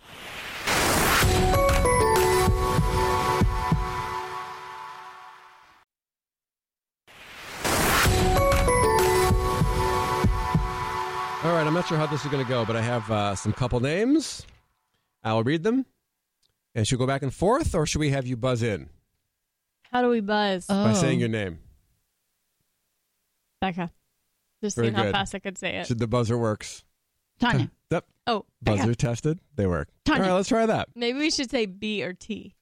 All right, I'm not sure how this is going to go, but I have some couple names. I'll read them. And should we go back and forth, or should we have you buzz in How do we buzz? by saying your name? Becca. Just Very seeing how good. fast I could say it. Should the buzzer works? Tanya. Yep. Oh, Buzzer Becca. tested. They work. Tanya. All right, let's try that. Maybe we should say B or T.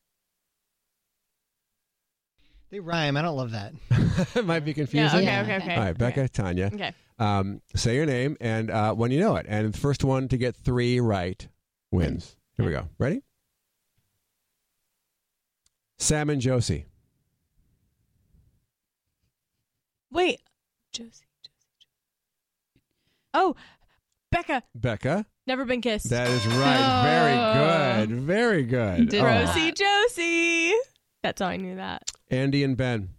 They rhyme. I don't love that. It might be Yeah, confusing. okay, Yeah. okay, okay. All right, Becca, Tanya. Okay. Say your name and when you know it. And the first one to get 3 right wins. Here we go. Ready? Sam and Josie. Wait. Josie. Oh, Becca. Becca. Never been kissed. That is right. Very good. Very good. Did Oh. Rosie Josie. That's how I knew that. Andy and Ben.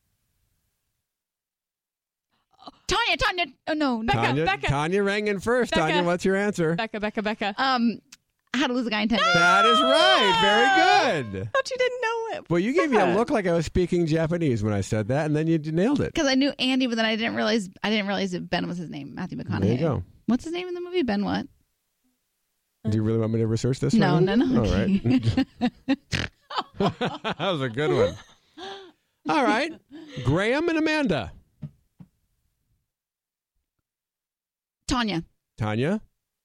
Tanya. Oh no. Becca, Tanya, Becca. Tanya rang in first. Becca. Tanya, what's your answer? Becca. How to Lose a Guy in 10 Days. That is right. Very good. Thought you didn't know it. Well, you gave me a look like I was speaking Japanese when I said that, and then you nailed it. Because I knew Andy, but then I didn't realize that Ben was his name. Matthew McConaughey. There you go. What's his name in the movie? Ben what? Do you really want me to research this? No, right no, now? no. All right. That was a good one. All right. Graham and Amanda. Tanya. Tanya,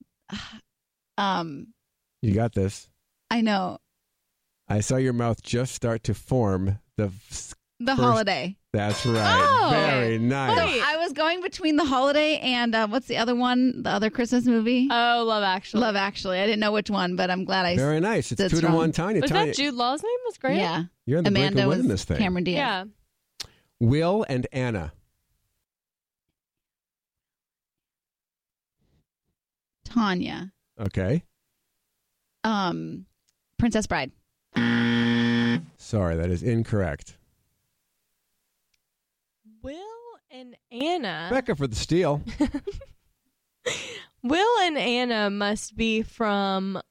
you got this. I know. I saw your mouth just start to form the. The First- Holiday. That's right. Oh. Very nice. So Wait. I was going between The Holiday and what's the other one? The other Christmas movie? Oh, Love Actually. Love Actually. I didn't know which one, but I'm glad I. Very nice. It's That's 2-1, wrong. Tanya. Was Tanya, that Jude Law's name? Was Graham? Yeah. you're on the brink Amanda of was winning this thing. Cameron Diaz. Yeah. Will and Anna. Tanya. Okay. Princess Bride. Sorry, that is incorrect. Will and Anna. Becca for the steal. Will and Anna must be from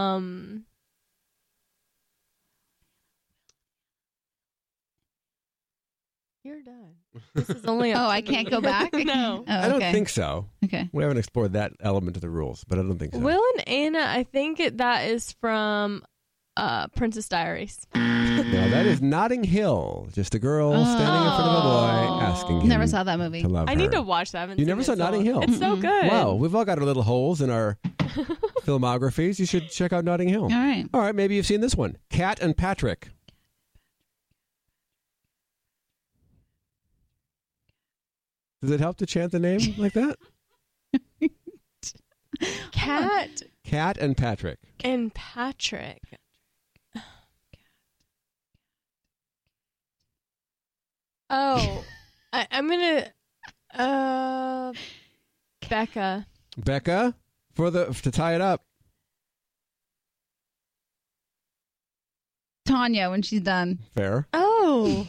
You're done. This is only Oh, up I to me. can't go back? No. Oh, I don't okay. think so. Okay. We haven't explored that element of the rules, but I don't think so. Will and Anna, I think that is from Princess Diaries. No, that is Notting Hill. Just a girl standing in front of a boy asking him Never saw that movie. to love her. I need to watch that. I haven't You seen never it saw so Notting long. Hill? It's so good. Wow, we've all got our little holes in our filmographies. You should check out Notting Hill. All right. All right, maybe you've seen this one. Kat and Patrick. Does it help to chant the name like that? Kat Kat and Patrick. and Patrick. Oh, I'm gonna Becca. Becca to tie it up. Tanya when she's done. Fair. Oh,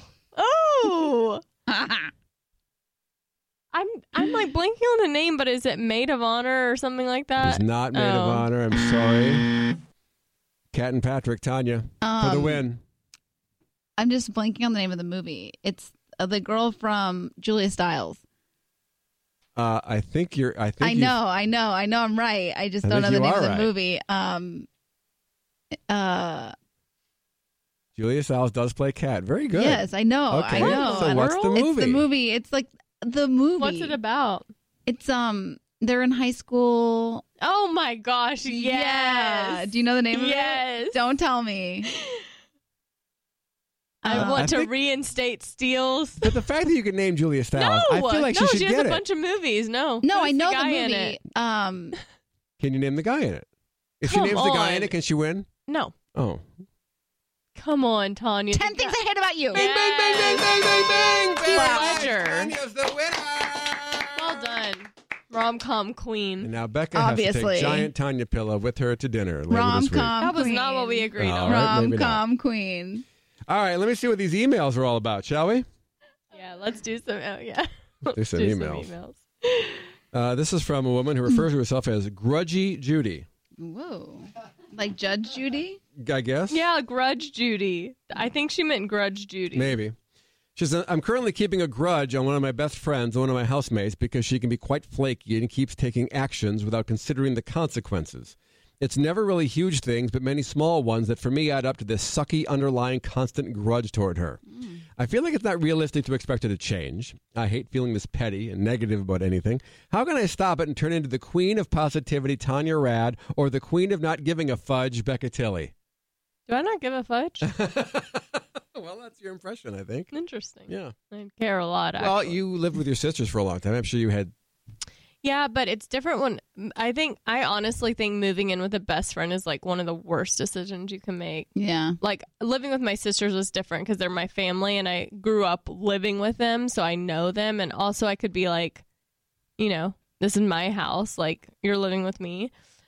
I'm like blanking on the name, but is it Maid of Honor or something like that? It's not Maid of Oh. Honor. I'm sorry. Kat and Patrick, Tanya, for the win. I'm just blanking on the name of the movie. It's the girl from Julia Stiles. I think you're. I think I you've- know. I'm right. I just I don't know think the you name of are the right. movie. Julia Stiles does play Kat. Very good. Yes, I know. Okay. I know. So what's the movie? It's the movie. It's like the movie. What's it about? It's they're in high school. Oh my gosh! Yes. Yeah. Do you know the name of Yes. it? Don't tell me. I want I to think- reinstate Steals. But the fact that you can name Julia Stiles, No, I feel like no, she should has get a it. bunch of movies. No, No, Who's I know the guy in movie. it? Can you name the guy in it? If she Come names the guy in on. it, can she win? No, Oh. come on, Tanya. 10 Things I Hate About You. Bing, bing, bing, bing, bing, bing, bing. Pleasure. Tanya's the winner. Well done, rom-com And queen. now Becca has to Obviously. take giant Tanya pillow with her to dinner later this week. Rom-com That was queen. not what we agreed Oh, on. all right, maybe not. Rom-com queen. All right, let me see what these emails are all about, shall we? Yeah, let's do some. Oh, yeah. Do some emails. This is from a woman who refers to herself as Grudgy Judy. Whoa. Like Judge Judy? I guess? Yeah, Grudge Judy. I think she meant Grudge Judy. Maybe. She says, I'm currently keeping a grudge on one of my best friends, one of my housemates, because she can be quite flaky and keeps taking actions without considering the consequences. It's never really huge things, but many small ones that for me add up to this sucky, underlying, constant grudge toward her. I feel like it's not realistic to expect her to change. I hate feeling this petty and negative about anything. How can I stop it and turn into the queen of positivity, Tanya Rad, or the queen of not giving a fudge, Becca Tilley? Do I not give a fudge? Well, that's your impression, I think. Interesting. Yeah. I care a lot, actually. Well, you lived with your sisters for a long time. I'm sure you had... Yeah, but it's different when I honestly think moving in with a best friend is like one of the worst decisions you can make. Yeah. Like living with my sisters was different because they're my family and I grew up living with them, so I know them. And also I could be like, you know, this is my house, like you're living with me.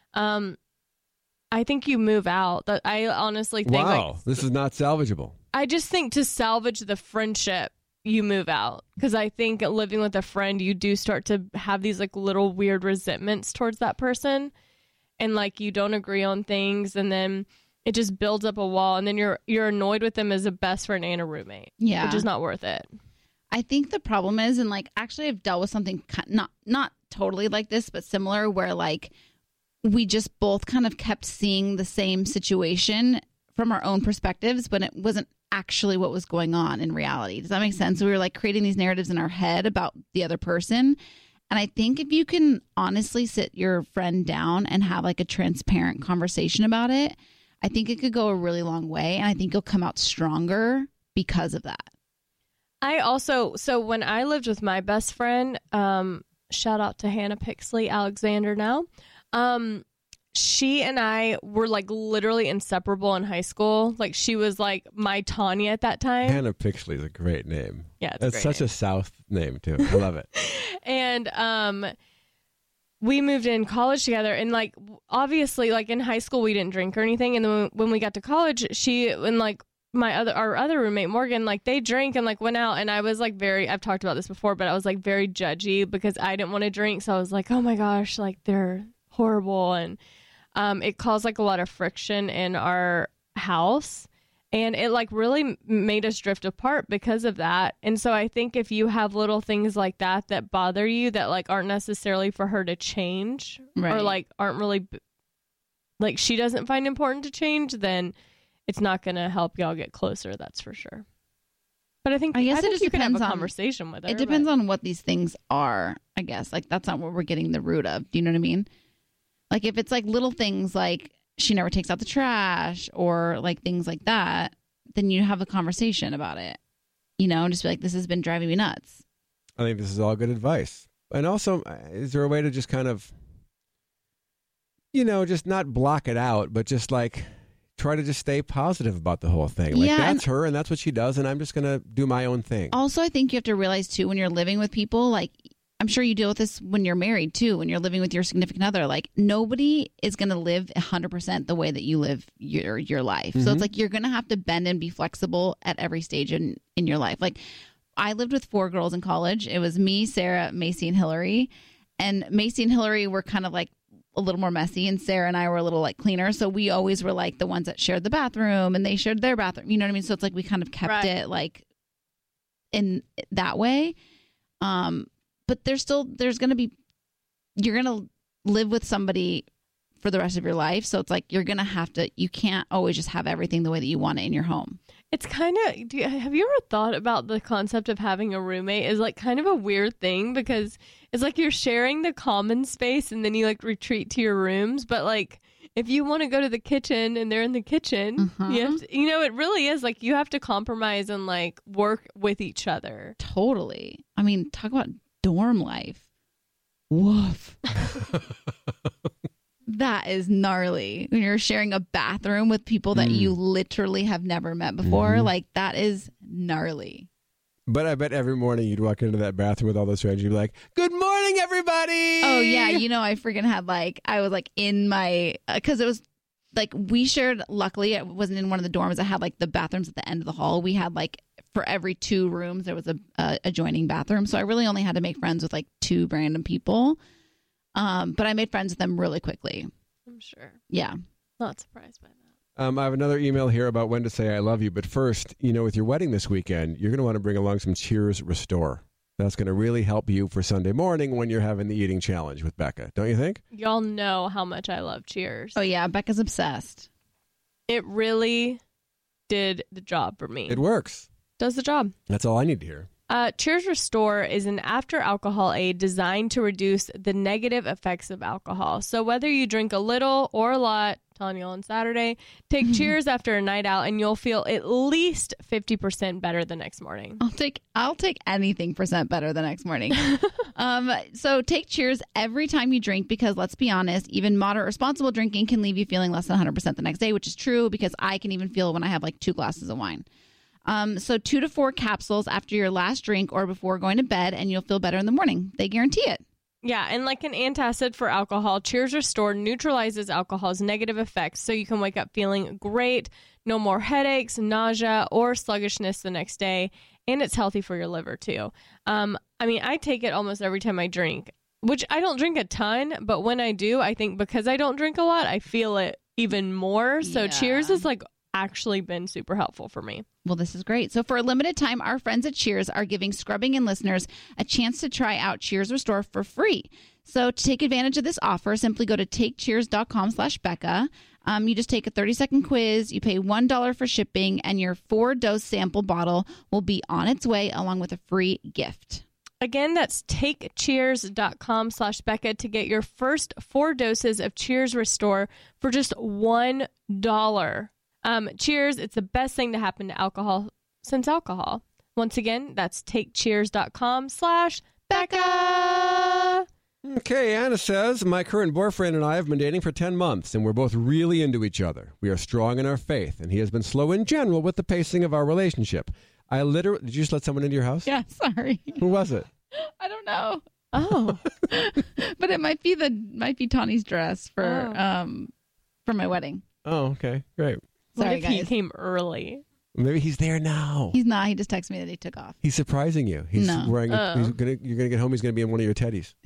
I think you move out. That I honestly think Wow, this is not salvageable. I just think to salvage the friendship, you move out, because I think living with a friend, you do start to have these like little weird resentments towards that person, and like you don't agree on things, and then it just builds up a wall, and then you're annoyed with them as a best friend and a roommate. Yeah, which is not worth it. I think the problem is, and like actually I've dealt with something not totally like this, but similar, where like we just both kind of kept seeing the same situation from our own perspectives, but it wasn't actually what was going on in reality. Does that make sense? We were like creating these narratives in our head about the other person. And I think if you can honestly sit your friend down and have like a transparent conversation about it, I think it could go a really long way. And I think you'll come out stronger because of that. So when I lived with my best friend, shout out to Hannah Pixley Alexander now. She and I were like literally inseparable in high school. Like she was like my Tanya at that time. Hannah Pixley is a great name. Yeah, it's such a South name too. I love it. And we moved in college together, and like obviously like in high school we didn't drink or anything, and then when we got to college, she and like our other roommate Morgan, like they drank and like went out, and I was like I've talked about this before, but I was like very judgy because I didn't want to drink, so I was like, oh my gosh, like they're horrible, and it caused like a lot of friction in our house, and it like really made us drift apart because of that. And so I think if you have little things like that bother you, that like aren't necessarily for her to change, right, or like aren't really like she doesn't find important to change, then it's not going to help y'all get closer. That's for sure. But I think it just you can have a depends on conversation with her. It depends on what these things are, I guess. Like that's not what we're getting the root of. Do you know what I mean? Like if it's like little things like she never takes out the trash or like things like that, then you have a conversation about it, you know, and just be like, this has been driving me nuts. I think this is all good advice. And also, is there a way to just kind of, you know, just not block it out, but just like try to just stay positive about the whole thing? Like that's her and that's what she does, and I'm just going to do my own thing. Also, I think you have to realize too, when you're living with people, like I'm sure you deal with this when you're married too, when you're living with your significant other, like nobody is going to live 100% the way that you live your life. Mm-hmm. So it's like you're going to have to bend and be flexible at every stage in your life. Like I lived with 4 girls in college. It was me, Sarah, Macy, and Hillary. And Macy and Hillary were kind of like a little more messy, and Sarah and I were a little like cleaner. So we always were like the ones that shared the bathroom, and they shared their bathroom. You know what I mean? So it's like we kind of kept it like in that way. But there's going to be, you're going to live with somebody for the rest of your life. So it's like, you're going to have to, you can't always just have everything the way that you want it in your home. It's kind of, have you ever thought about the concept of having a roommate is like kind of a weird thing, because it's like you're sharing the common space and then you like retreat to your rooms. But like, if you want to go to the kitchen and they're in the kitchen, you have to, you know, it really is like you have to compromise and like work with each other. Totally. I mean, talk about dorm life. Woof. That is gnarly. When you're sharing a bathroom with people that you literally have never met before, like that is gnarly. But I bet every morning you'd walk into that bathroom with all those friends, you'd be like, good morning, everybody. Oh, yeah. You know, I freaking had like, I was like in my, because it was like we shared, luckily it wasn't in one of the dorms that had like the bathrooms at the end of the hall. We had like for every 2 rooms there was a adjoining bathroom. So I really only had to make friends with like 2 random people. But I made friends with them really quickly. I'm sure. Yeah. Not surprised by that. I have another email here about when to say I love you. But first, with your wedding this weekend, you're going to want to bring along some Cheers Restore. That's going to really help you for Sunday morning when you're having the eating challenge with Becca. Don't you think? Y'all know how much I love Cheers. Oh, yeah. Becca's obsessed. It really did the job for me. It works. Does the job. That's all I need to hear. Cheers Restore is an after-alcohol aid designed to reduce the negative effects of alcohol. So whether you drink a little or a lot, telling you on Saturday, take Cheers after a night out and you'll feel at least 50% better the next morning. I'll take anything % better the next morning. So take Cheers every time you drink because let's be honest, even moderate responsible drinking can leave you feeling less than 100% the next day, which is true because I can even feel it when I have like 2 glasses of wine. So 2 to 4 capsules after your last drink or before going to bed and you'll feel better in the morning. They guarantee it. Yeah, and like an antacid for alcohol, Cheers Restore neutralizes alcohol's negative effects so you can wake up feeling great, no more headaches, nausea, or sluggishness the next day, and it's healthy for your liver too. I take it almost every time I drink, which I don't drink a ton, but when I do, I think because I don't drink a lot, I feel it even more. So Cheers is like actually been super helpful for me. Well, this is great. So for a limited time, our friends at Cheers are giving Scrubbing In listeners a chance to try out Cheers Restore for free. So to take advantage of this offer, simply go to takecheers.com/Becca. You just take a 30-second quiz, you pay $1 for shipping, and your 4-dose sample bottle will be on its way along with a free gift. Again, that's takecheers.com/Becca to get your first 4 doses of Cheers Restore for just $1. Cheers, it's the best thing to happen to alcohol since alcohol. Once again, that's takecheers.com/Becca. Okay, Anna says, my current boyfriend and I have been dating for 10 months, and we're both really into each other. We are strong in our faith, and he has been slow in general with the pacing of our relationship. Did you just let someone into your house? Yeah, sorry. Who was it? I don't know. Oh. But it might be Tawny's dress for my wedding. Oh, okay, great. What Sorry, if he guys. came early? Maybe he's there now. He's not. He just texted me that he took off. He's surprising you. He's No. wearing. You're gonna get home. He's gonna be in one of your teddies.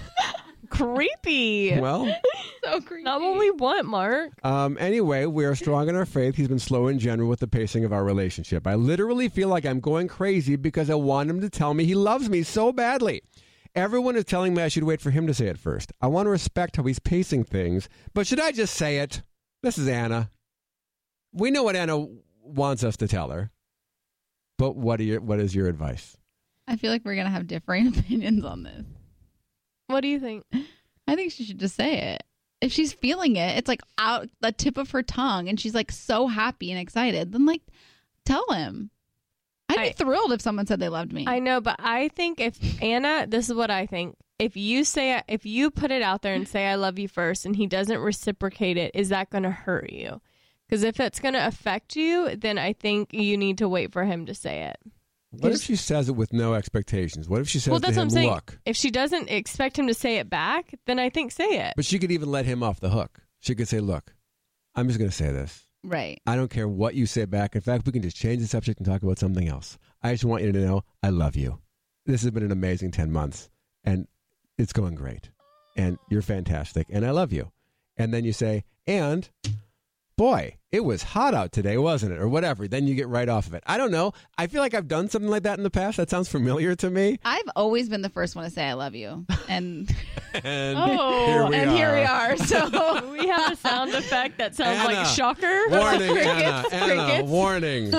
Creepy. Well, So creepy. Not what we want, Mark. anyway, we are strong in our faith. He's been slow in general with the pacing of our relationship. I literally feel like I'm going crazy because I want him to tell me he loves me so badly. Everyone is telling me I should wait for him to say it first. I want to respect how he's pacing things, but should I just say it? This is Anna. We know what Anna wants us to tell her, but what is your advice? I feel like we're going to have differing opinions on this. What do you think? I think she should just say it. If she's feeling it, it's like out the tip of her tongue and she's like so happy and excited, then like tell him. I'd be thrilled if someone said they loved me. I know, but I think if Anna, this is what I think. If you put it out there and say I love you first and he doesn't reciprocate it, is that going to hurt you? Because if it's going to affect you, then I think you need to wait for him to say it. What if she says it with no expectations? What if she says Well, that's to what him, I'm saying. look? If she doesn't expect him to say it back, then I think say it. But she could even let him off the hook. She could say, look, I'm just going to say this. Right. I don't care what you say back. In fact, we can just change the subject and talk about something else. I just want you to know I love you. This has been an amazing 10 months, and it's going great. And you're fantastic, and I love you. And then you say, and boy, it was hot out today, wasn't it? Or whatever. Then you get right off of it. I don't know. I feel like I've done something like that in the past. That sounds familiar to me. I've always been the first one to say I love you. And And Oh, here we are. So we have a sound effect that sounds Anna. like shocker. Warning, Crickets, Anna, crickets. warning.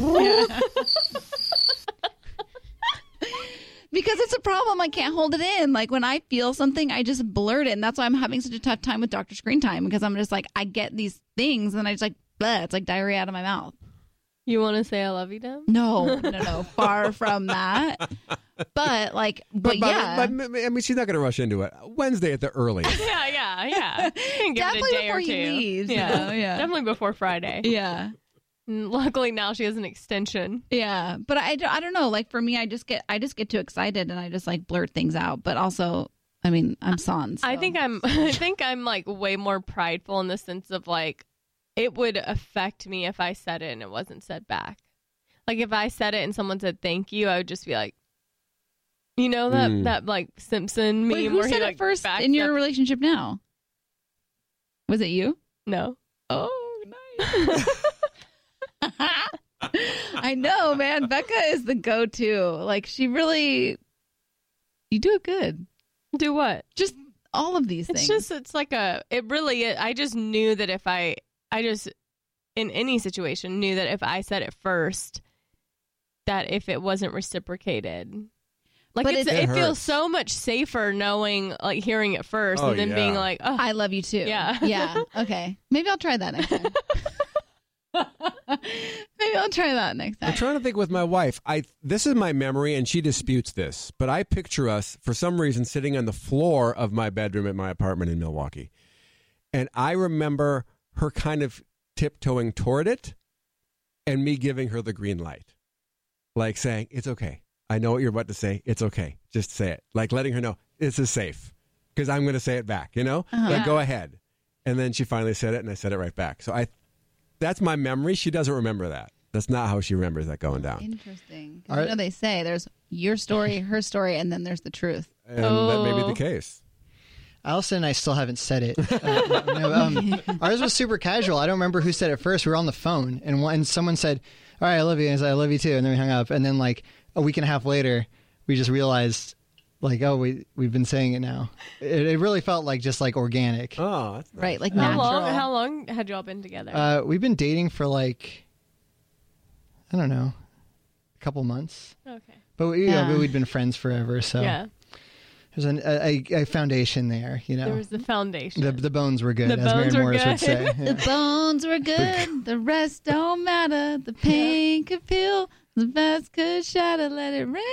because it's a problem, I can't hold it in. Like when I feel something, I just blurt it. And that's why I'm having such a tough time with Dr. Screen Time, because I'm just like, I get these things and I just like, bleh, it's like diarrhea out of my mouth. You want to say I love you to him? No, far from that. But like, but yeah. But, I mean, she's not going to rush into it. Wednesday at the earliest. Yeah. You can give Definitely it a day before or he two. leaves, Yeah. you know, yeah. Definitely before Friday. Yeah. And luckily now she has an extension. Yeah. But I don't know. Like for me, I just get too excited and I just like blurt things out. But also, I mean, I'm sans. I so. think I'm like way more prideful in the sense of like it would affect me if I said it and it wasn't said back. Like if I said it and someone said thank you, I would just be like, you know, that like Simpson meme Wait, who where said he it like first backs in your up. relationship now? Was it you? No. Oh, nice. I know, man. Becca is the go-to. Like, she really, you do it good. Do what? Just all of these things. It's like it really is. I just knew that if I just, in any situation, knew that if I said it first, that if it wasn't reciprocated, like But it It feels hurts. so much safer kning, like hearing it first Oh, and then yeah. being like, oh, I love you too. Yeah. Yeah. Okay. Maybe I'll try that next time. Maybe I'll try that next time. I'm trying to think with my wife. This is my memory, and she disputes this, but I picture us, for some reason, sitting on the floor of my bedroom at my apartment in Milwaukee. And I remember her kind of tiptoeing toward it and me giving her the green light. Like saying, it's okay. I know what you're about to say. It's okay. Just say it. Like letting her know this is safe because I'm going to say it back, you know? Like, go ahead. And then she finally said it, and I said it right back. So that's my memory. She doesn't remember that. That's not how she remembers that going down. Interesting. 'Cause you know they say there's your story, her story, and then there's the truth. And that may be the case. Allison and I still haven't said it. Ours was super casual. I don't remember who said it first. We were on the phone, and someone said, all right, I love you. And I said, I love you too. And then we hung up. And then like a week and a half later, we just realized, like, oh, we've been saying it now. It really felt like just like organic. Oh, that's nice. Right. Like how natural. how long had y'all been together? We've been dating for like, I don't know, a couple months. Okay. But we'd been friends forever. So Yeah. there's a foundation there, you know. There was the foundation. The bones were good, The as bones Maren were Morris good. would say. The bones were good. The rest don't matter. The pain could peel. The best could shatter. Let it rain.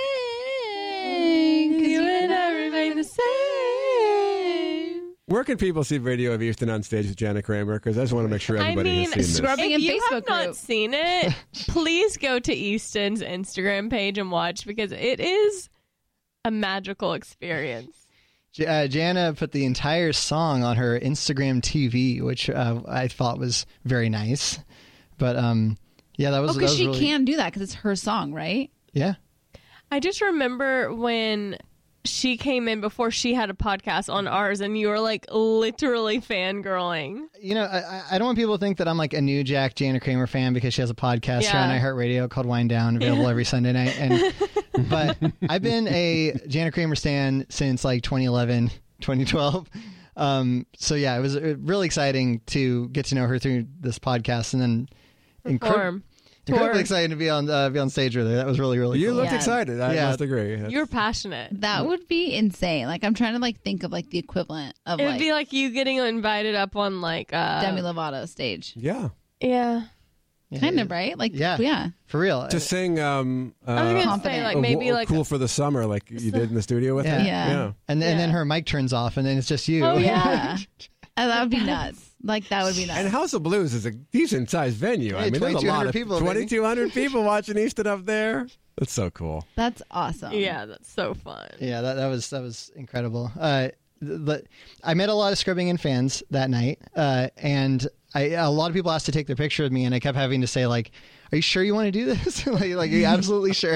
'Cause you and I remain the same. Where can people see video of Easton on stage with Janet Kramer? Because I just want to make sure everybody has seen this. scrubbing If in you Facebook have not group. seen it, please go to Easton's Instagram page and watch because it is a magical experience. Jana put the entire song on her Instagram TV, which I thought was very nice. But yeah, that was. Oh, because that was she really, can do that because it's her song, right? Yeah. I just remember when she came in before she had a podcast on ours and you were like literally fangirling. You know, I don't want people to think that I'm like a new Jack Jana Kramer fan because she has a podcast here on Yeah. iHeartRadio called Wind Down, available every Sunday night. But I've been a Jana Kramer stan since like 2011, 2012. So yeah, it was really exciting to get to know her through this podcast, and then incredibly excited to be on stage with her. That was really, really You cool. looked Yeah. excited. I Yeah. must agree. You're passionate. That would be insane. Like I'm trying to like think of like the equivalent of It would like be like you getting invited up on like Demi Lovato stage. Yeah. Yeah. Kind of, right? Like Yeah. For real. To sing I was gonna Confident. say like maybe like Cool for the Summer, like you did in the studio with Yeah. her. Yeah. And then her mic turns off, and then it's just you. Oh, Yeah. And that would be nuts. Like that would be nuts. And House of Blues is a decent sized venue. I Hey, mean, there's a 2,200 lot of people, baby. 2,200 people watching Easton up there. That's so cool. That's awesome. yeah, that's so fun. Yeah, that was incredible. I met a lot of Scrubbing In fans that night, and a lot of people asked to take their picture with me, and I kept having to say like, "Are you sure you want to do this? like, are you absolutely sure?"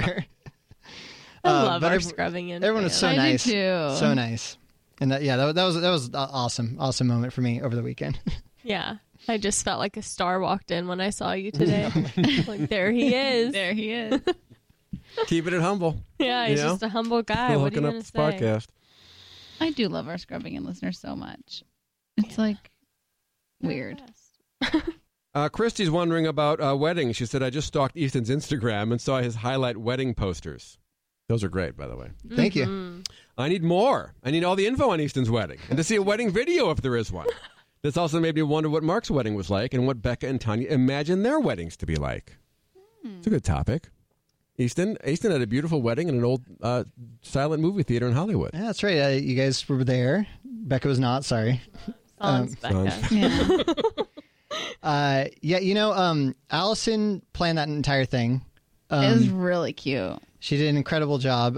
I love but our scrubbing in. Everyone was so I do nice, too. so nice, and that was awesome moment for me over the weekend. Yeah. I just felt like a star walked in when I saw you today. Like there he is. There he is. Keeping it humble. Yeah, he's You know? just a humble guy. Still What are hooking you up gonna this say? podcast. I do love our Scrubbing In listeners so much. It's like weird. Christy's wondering about weddings. She said, I just stalked Easton's Instagram and saw his highlight wedding posters. Those are great, by the way. Thank you. Mm-hmm. I need more. I need all the info on Easton's wedding and to see a wedding video if there is one. This also made me wonder what Mark's wedding was like and what Becca and Tanya imagine their weddings to be like. It's a good topic. Easton had a beautiful wedding in an old silent movie theater in Hollywood. Yeah, that's right. You guys were there. Becca was not. Sorry. Sans Becca. Yeah. Yeah, you know, Allison planned that entire thing. It was really cute. She did an incredible job.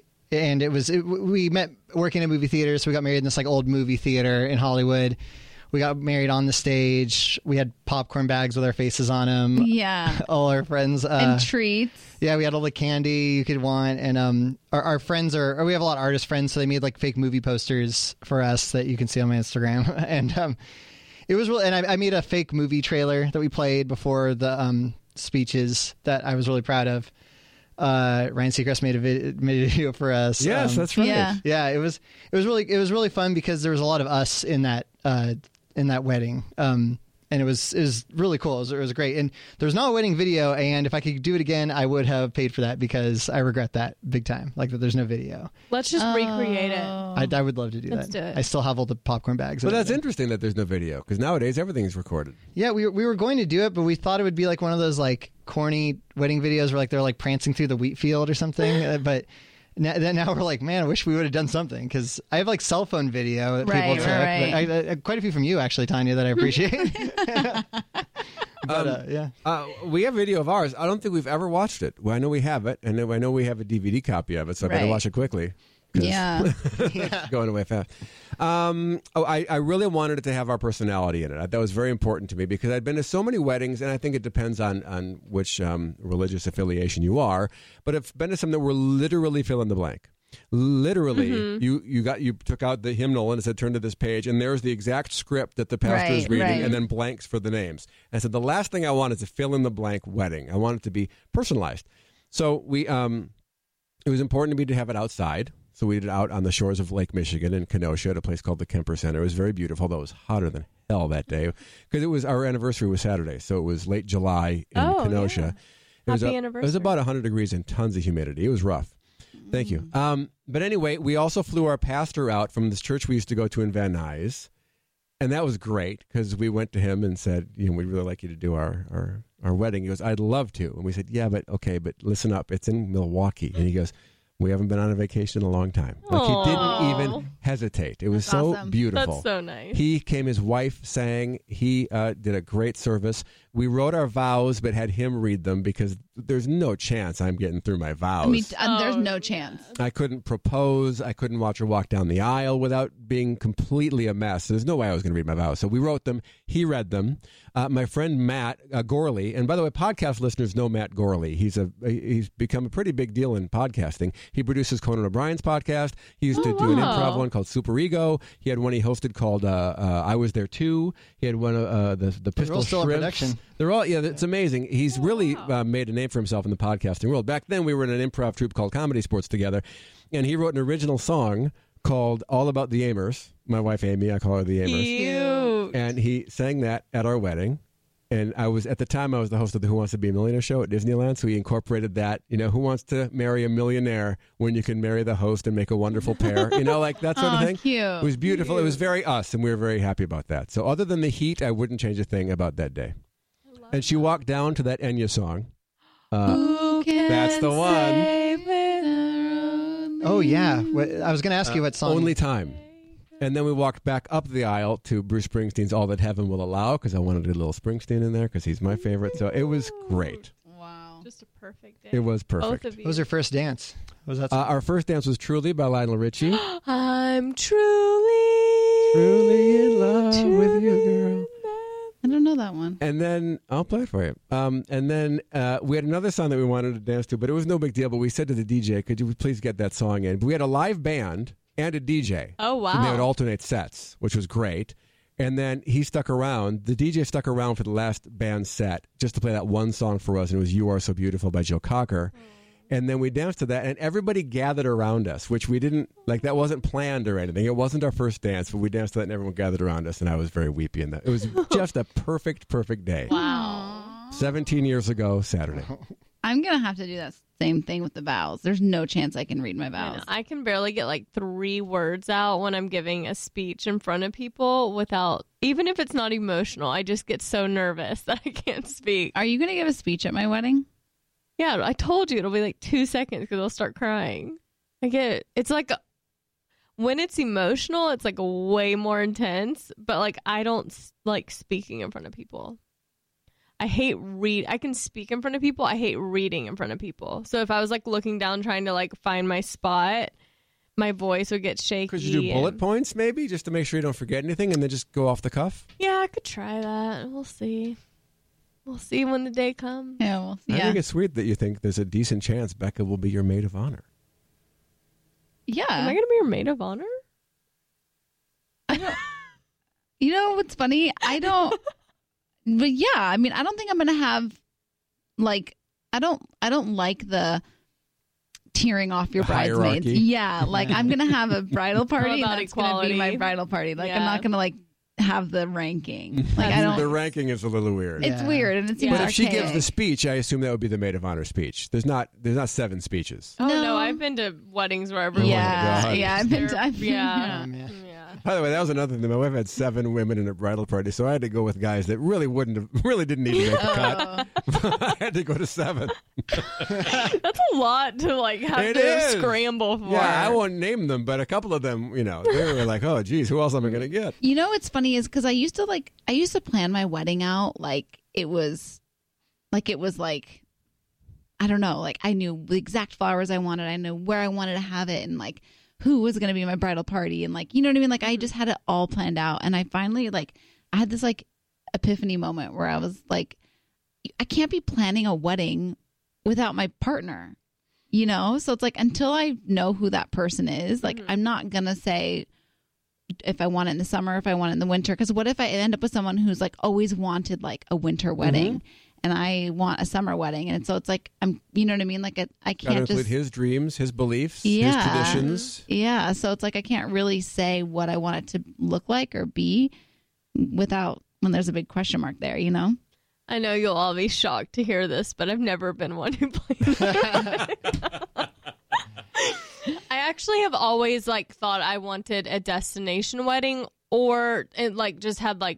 We met working in movie theaters. So we got married in this like old movie theater in Hollywood. We got married on the stage. We had popcorn bags with our faces on them. Yeah. All our friends. And treats. Yeah, we had all the candy you could want. And our friends we have a lot of artist friends, so they made like fake movie posters for us that you can see on my Instagram. And it was really, and I made a fake movie trailer that we played before the speeches that I was really proud of. Ryan Seacrest made a video for us. Yes, that's right. Yeah. It was really fun because there was a lot of us in that wedding. And it was really cool. It was great. And there's not a wedding video. And if I could do it again, I would have paid for that because I regret that big time. Like that there's no video. Let's just recreate it. I would love to do Let's that. do it. I still have all the popcorn bags. But that's interesting that there's no video because nowadays everything's recorded. Yeah, we were going to do it, but we thought it would be like one of those like corny wedding videos where like they're like prancing through the wheat field or something. But now we're like, man, I wish we would have done something because I have like cell phone video that people took. Right. But I quite a few from you actually, Tanya, that I appreciate. But yeah. We have video of ours. I don't think we've ever watched it. Well, I know we have it, and I know we have a DVD copy of it, so I better Right. watch it quickly. 'Cause Yeah. it's going away fast. I really wanted it to have our personality in it. That was very important to me because I'd been to so many weddings, and I think it depends on which religious affiliation you are. But I've been to some that were literally fill in the blank. Literally, you took out the hymnal and it said turn to this page, and there's the exact script that the pastor is Right, reading, right. and then blanks for the names. And I said the last thing I want is a fill in the blank wedding. I want it to be personalized. So we it was important to me to have it outside. So we did it out on the shores of Lake Michigan in Kenosha at a place called the Kemper Center. It was very beautiful, though it was hotter than hell that day because our anniversary was Saturday, so it was late July in Kenosha. Yeah. It Happy was anniversary. about 100 degrees and tons of humidity. It was rough. Thank you. But anyway, we also flew our pastor out from this church we used to go to in Van Nuys, and that was great because we went to him and said, we'd really like you to do our wedding. He goes, I'd love to. And we said, yeah, but listen up. It's in Milwaukee. And he goes, we haven't been on a vacation in a long time. Like he didn't even hesitate. It was That's so awesome. beautiful. That's so nice. He came, his wife sang. He did a great service. We wrote our vows, but had him read them because there's no chance I'm getting through my vows. I mean, there's no chance. I couldn't propose. I couldn't watch her walk down the aisle without being completely a mess. There's no way I was going to read my vows. So we wrote them. He read them. My friend Matt Gorley, and by the way, podcast listeners know Matt Gorley. He's become a pretty big deal in podcasting. He produces Conan O'Brien's podcast. He used to do an improv one called Super Ego. He had one he hosted called I Was There Too. He had one the Pistol all still in Shrimps. production. They're all, it's amazing. He's really made a name for himself in the podcasting world. Back then, we were in an improv troupe called Comedy Sports together, and he wrote an original song called All About the Amers. My wife, Amy, I call her the Amers. Cute. And he sang that at our wedding. And at the time, I was the host of the Who Wants to Be a Millionaire show at Disneyland. So he incorporated that, who wants to marry a millionaire when you can marry the host and make a wonderful pair, like that sort of thing. Cute. It was beautiful. It was very us, and we were very happy about that. So other than the heat, I wouldn't change a thing about that day. And she walked down to that Enya song. That's the one. Oh yeah. I was going to ask you what song. Only Time. And then we walked back up the aisle to Bruce Springsteen's All That Heaven Will Allow because I wanted a little Springsteen in there because he's my favorite. So it was great. Wow. Just a perfect day. It was Both perfect. of you. What was your first dance? What was that song? Our first dance was Truly by Lionel Richie. I'm truly Truly in love with you, girl. I don't know that one. And then I'll play it for you. And then we had another song that we wanted to dance to, but it was no big deal. But we said to the DJ, could you please get that song in? But we had a live band and a DJ. Oh, wow. And they would alternate sets, which was great. And then he stuck around. The DJ stuck around for the last band set just to play that one song for us. And it was You Are So Beautiful by Joe Cocker. And then we danced to that, and everybody gathered around us, which we didn't, that wasn't planned or anything. It wasn't our first dance, but we danced to that, and everyone gathered around us, and I was very weepy in that. It was just a perfect day. Wow. 17 years ago, Saturday. I'm going to have to do that same thing with the vows. There's no chance I can read my I vows. know. I can barely get 3 words out when I'm giving a speech in front of people without, even if it's not emotional, I just get so nervous that I can't speak. Are you going to give a speech at my wedding? Yeah, I told you it'll be 2 seconds because I'll start crying. It's when it's emotional, it's way more intense, but I don't like speaking in front of people. I hate I can speak in front of people. I hate reading in front of people. So if I was looking down trying to find my spot, my voice would get shaky. Could you do bullet and- points maybe just to make sure you don't forget anything and then just go off the cuff? Yeah, I could try that. We'll see. We'll see when the day comes. Yeah, well, I yeah. think it's sweet that you think there's a decent chance Becca will be your maid of honor. Yeah. Am I going to be your maid of honor? You know what's funny? I don't. But yeah, I mean, I don't think I'm gonna have like I don't like the tearing off your The bridesmaids. hierarchy. Yeah, like I'm gonna have a bridal party and about that's gonna be my equality. bridal party. Like I'm Yeah. not gonna like have the ranking. Like I The don't. ranking is a little weird. It's Yeah. weird and it seems But if she archaic. gives the speech, I assume that would be the maid of honor speech. There's not 7 speeches. Oh, No. no, I've been to weddings where everyone. yeah, God. yeah, I've been. They're- I've been yeah. Yeah. Yeah. By the way, that was another thing. My wife had 7 women in a bridal party, so I had to go with guys that really didn't need to make the cut. I had to go to 7. That's a lot to like have It to is. scramble for. Yeah, I won't name them, but a couple of them, they were like, "Oh, geez, who else am I going to get?" You know what's funny is because I used to plan my wedding out like it was like I don't know, like I knew the exact flowers I wanted, I knew where I wanted to have it, and like who was going to be my bridal party, and like you know what I mean, like I just had it all planned out, and I finally like I had this like epiphany moment where I was like, I can't be planning a wedding without my partner, so it's like until I know who that person is, like I'm not gonna say if I want it in the summer, if I want it in the winter. Because what if I end up with someone who's like always wanted like a winter wedding and I want a summer wedding? And so it's like, you know what I mean? Like I Got to can't include just, his dreams, his beliefs, Yeah. his traditions. yeah. So it's like, I can't really say what I want it to look like or be without, when there's a big question mark there, I know you'll all be shocked to hear this, but I've never been one who planned. I actually have always like thought I wanted a destination wedding, or it like just had like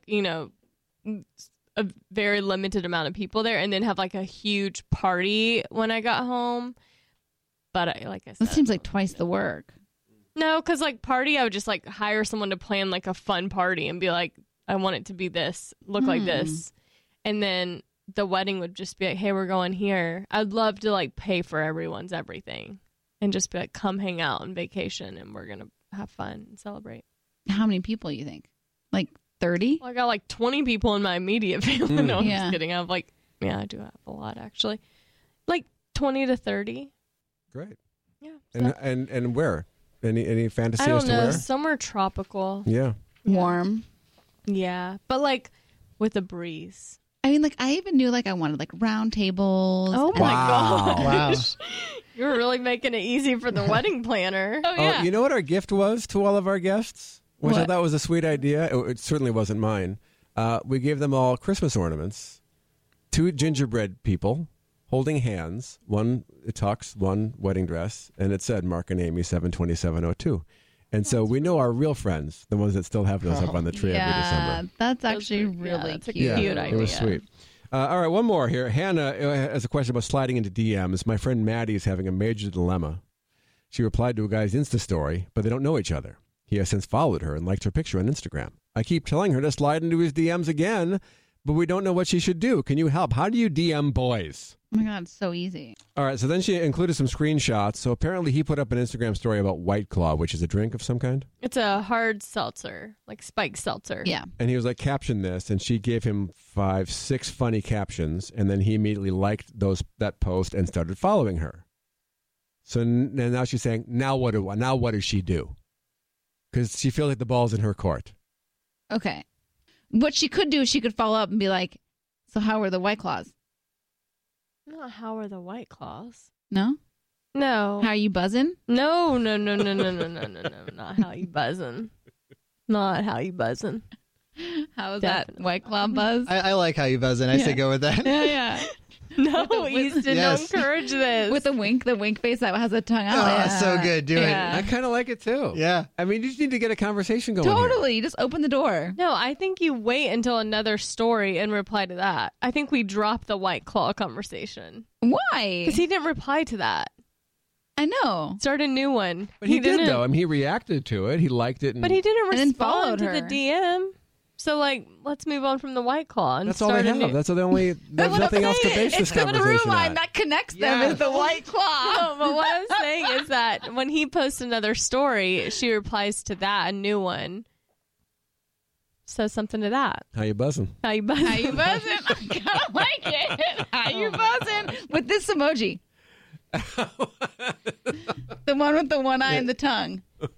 a very limited amount of people there, and then have like a huge party when I got home. But like I said, That seems like twice the work. no, because like party, I would just like hire someone to plan like a fun party and be like, I want it to be this, look like this. And then the wedding would just be like, hey, we're going here. I'd love to like pay for everyone's everything and just be like, come hang out on vacation and we're going to have fun and celebrate. How many people you think? Like 30? Well, I got like 20 people in my immediate family. No, I'm Yeah. just kidding. I have like, yeah, I do have a lot actually. Like 20 to 30. Great. Yeah. So, And where? Any fantasy I don't as to know. where? Somewhere tropical. Yeah. Warm. Yeah. But like with a breeze. I mean, like, I even knew, like, I wanted, like, round tables. Oh and, my Wow. gosh. Wow. You're really making it easy for the wedding planner. Oh, Oh, you know what our gift was to all of our guests? Which I What? thought was a sweet idea. It certainly wasn't mine. We gave them all Christmas ornaments. 2 gingerbread people holding hands. One tux, one wedding dress. And it said Mark and Amy 72702. And so we know our real friends, the ones that still have those up on the tree every December. That's actually Those are- yeah, really that's a cute. cute It was idea. sweet. All right, one more here. Hannah has a question about sliding into DMs. My friend Maddie is having a major dilemma. She replied to a guy's Insta story, but they don't know each other. He has since followed her and liked her picture on Instagram. I keep telling her to slide into his DMs again, but we don't know what she should do. Can you help? How do you DM boys? Oh my God, it's so easy. All right, so then she included some screenshots. So apparently he put up an Instagram story about White Claw, which is a drink of some kind. It's a hard seltzer, like spiked seltzer. Yeah. And he was like, caption this, and she gave him 5-6 funny captions, and then he immediately liked that post and started following her. So now she's saying, now what does she do? Because she feels like the ball's in her court. Okay. What she could do is she could follow up and be like, so how were the White Claws? Not how are the White Claws? No? No. How are you buzzing? No. Not how you buzzing. Not how you buzzing. How is Definitely. that White Claw buzz? I like how you buzz in. I say go with that. yeah. No, Easton, Yes. don't encourage this. With the wink face that has a tongue out. Oh, Yeah. so good. Do Yeah. I kind of like it too. Yeah. I mean, you just need to get a conversation going. here. Totally. You just open the door. No, I think you wait until another story and reply to that. I think we drop the White Claw conversation. Why? Because he didn't reply to that. I know. Start a new one. But he did, didn't, though. I mean, he reacted to it. He liked it. And But he didn't And then respond followed to her. the DM. So, like, let's move on from the White Claw and That's all they start a have. new. That's the only. There's nothing else to base this It's the through conversation line on. that connects them Yes. is the White Claw. No, but what I'm saying is that when he posts another story, she replies to that, a new one. Says something to that. How you buzzing? How you buzzing? How you buzzing? I kind of like it. How you buzzing? With this emoji. The one with the one eye and the tongue.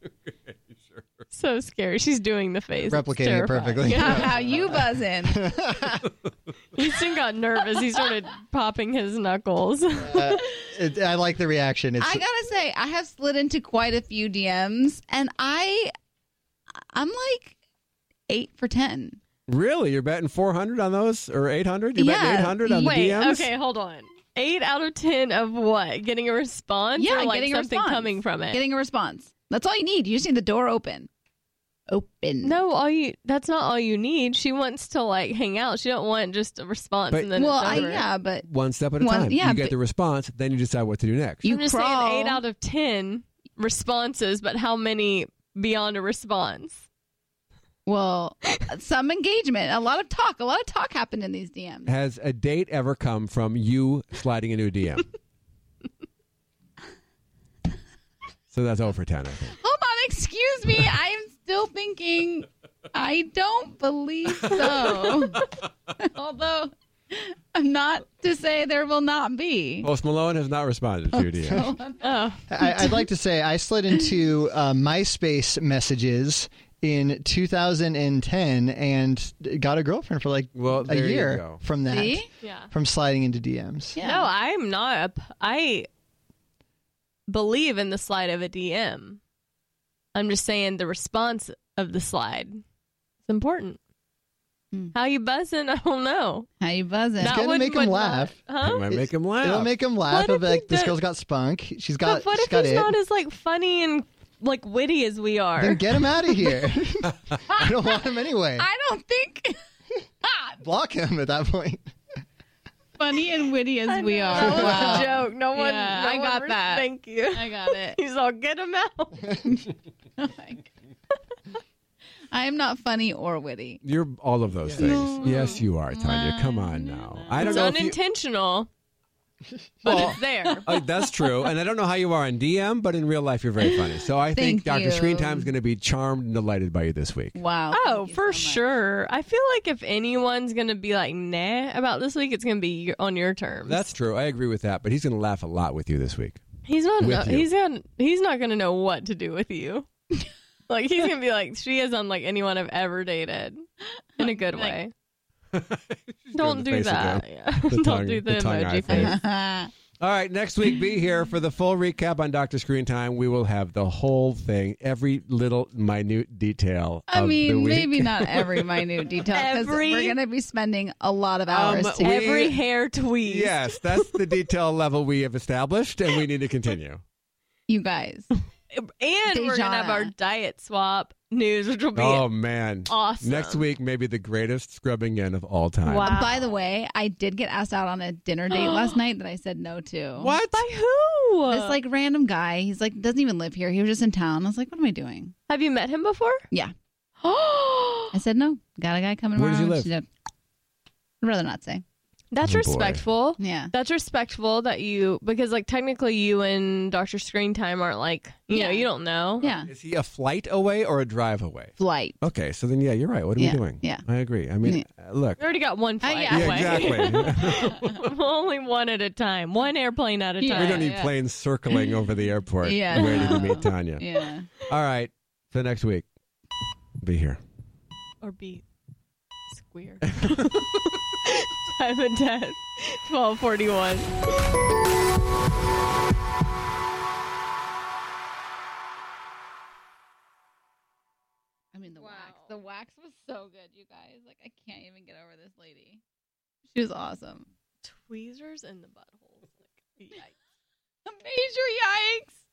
So scary. She's doing the face. It's Replicating it terrifying. perfectly. How you buzzing? Houston got nervous. He started popping his knuckles. I like the reaction. It's I gotta say, I have slid into quite a few DMs, and I'm like 8 for 10. Really? You're betting 400 on those or 800? You're betting Yeah. 800 on Wait, the DMs? okay, hold on. 8 out of 10 of what? Getting a response? Yeah, or like getting a something response. coming from it. Getting a response. That's all you need. You just need the door open. Open. No, that's not all you need. She wants to like hang out. She don't want just a response But- and then Well, it's over. yeah, but One step at a One- time. yeah, you get but- the response, then you decide what to do next. you I'm just crawl. saying 8 out of 10 responses, but how many beyond a response? Well, some engagement, a lot of talk happened in these DMs. Has a date ever come from you sliding into a DM? So that's 0 for 10, I think. Hold on, excuse me. I am still thinking. I don't believe so. Although, I'm not to say there will not be. Post Malone has not responded to your DM. Oh, I'd like to say I slid into MySpace messages in 2010 and got a girlfriend for like Well, a there you year go. from that. See? yeah. From sliding into DMs. Yeah. No, I'm not. I believe in the slide of a DM. I'm just saying the response of the slide is important. How you buzzing? I don't know. How you buzzing? That gonna one make him would laugh. Not, It huh? might make him laugh. It'll make him laugh. What It'll if be like, he this does- girl's got spunk. She's got, But what she's if got he's it. not as like funny and like witty as we are? Then get him out of here. I don't want him anyway. I don't think Block him at that point. funny and witty as we are. That was Wow. a joke. No one. Yeah, no I one got that. Thank you. I got it. He's all get him out. Oh my God. I am not funny or witty. You're all of those things. Yes, you are, Tanya. Come on now. I don't It's know if you... unintentional, but Well, it's there. that's true. And I don't know how you are on DM, but in real life, you're very funny. So I think Thank Dr. Screen you. Time is going to be charmed and delighted by you this week. Wow. Oh, Thank you for so much. sure. I feel like if anyone's gonna be like nah about this week, it's gonna be on your terms. That's true. I agree with that. But he's going to laugh a lot with you this week. He's not. with you. He's not gonna know what to do with you. Like he's gonna be like she is unlike anyone I've ever dated, in a good way. Don't the do face that. again. Yeah. The tongue- Don't do the the tongue eye emoji face. Uh-huh. All right, next week, be here for the full recap on Dr. Screen Time. We will have the whole thing, every little minute detail I of the mean, week. maybe not every minute detail because Every- we're going to be spending a lot of hours together. Every hair tweeze. Yes, that's the detail level we have established, and we need to continue. You guys. And we're gonna have Dejana. our diet swap news, which will be Oh, man. awesome. Next week, maybe the greatest scrubbing in of all time. Wow. By the way, I did get asked out on a dinner date last night that I said no to. What? By who? This like random guy. He's like doesn't even live here. He was just in town. I was like, what am I doing? Have you met him before? Yeah. Oh, I said no. Got a guy coming Where does he around. live? She said, I'd rather not say. that's Oh, boy. respectful. Yeah. That's respectful that you, because like technically you and Dr. Screen Time aren't like, you know, Yeah. you don't know. Yeah. Is he a flight away or a drive away? Flight. Okay, so then, yeah, you're right. What are Yeah, we doing? yeah. I agree. I mean, look. We already got one flight yeah. away. exactly. Only one at a time. One airplane at a Yeah. time. We don't need yeah. planes circling over the airport Yeah. waiting to meet Tanya. Yeah. All right. So next week, be here. Or be square. Time of death, 12:41. I mean the wax was so good, you guys. Like I can't even get over this lady. She was awesome. Tweezers in the buttholes. Like, yikes. Major yikes.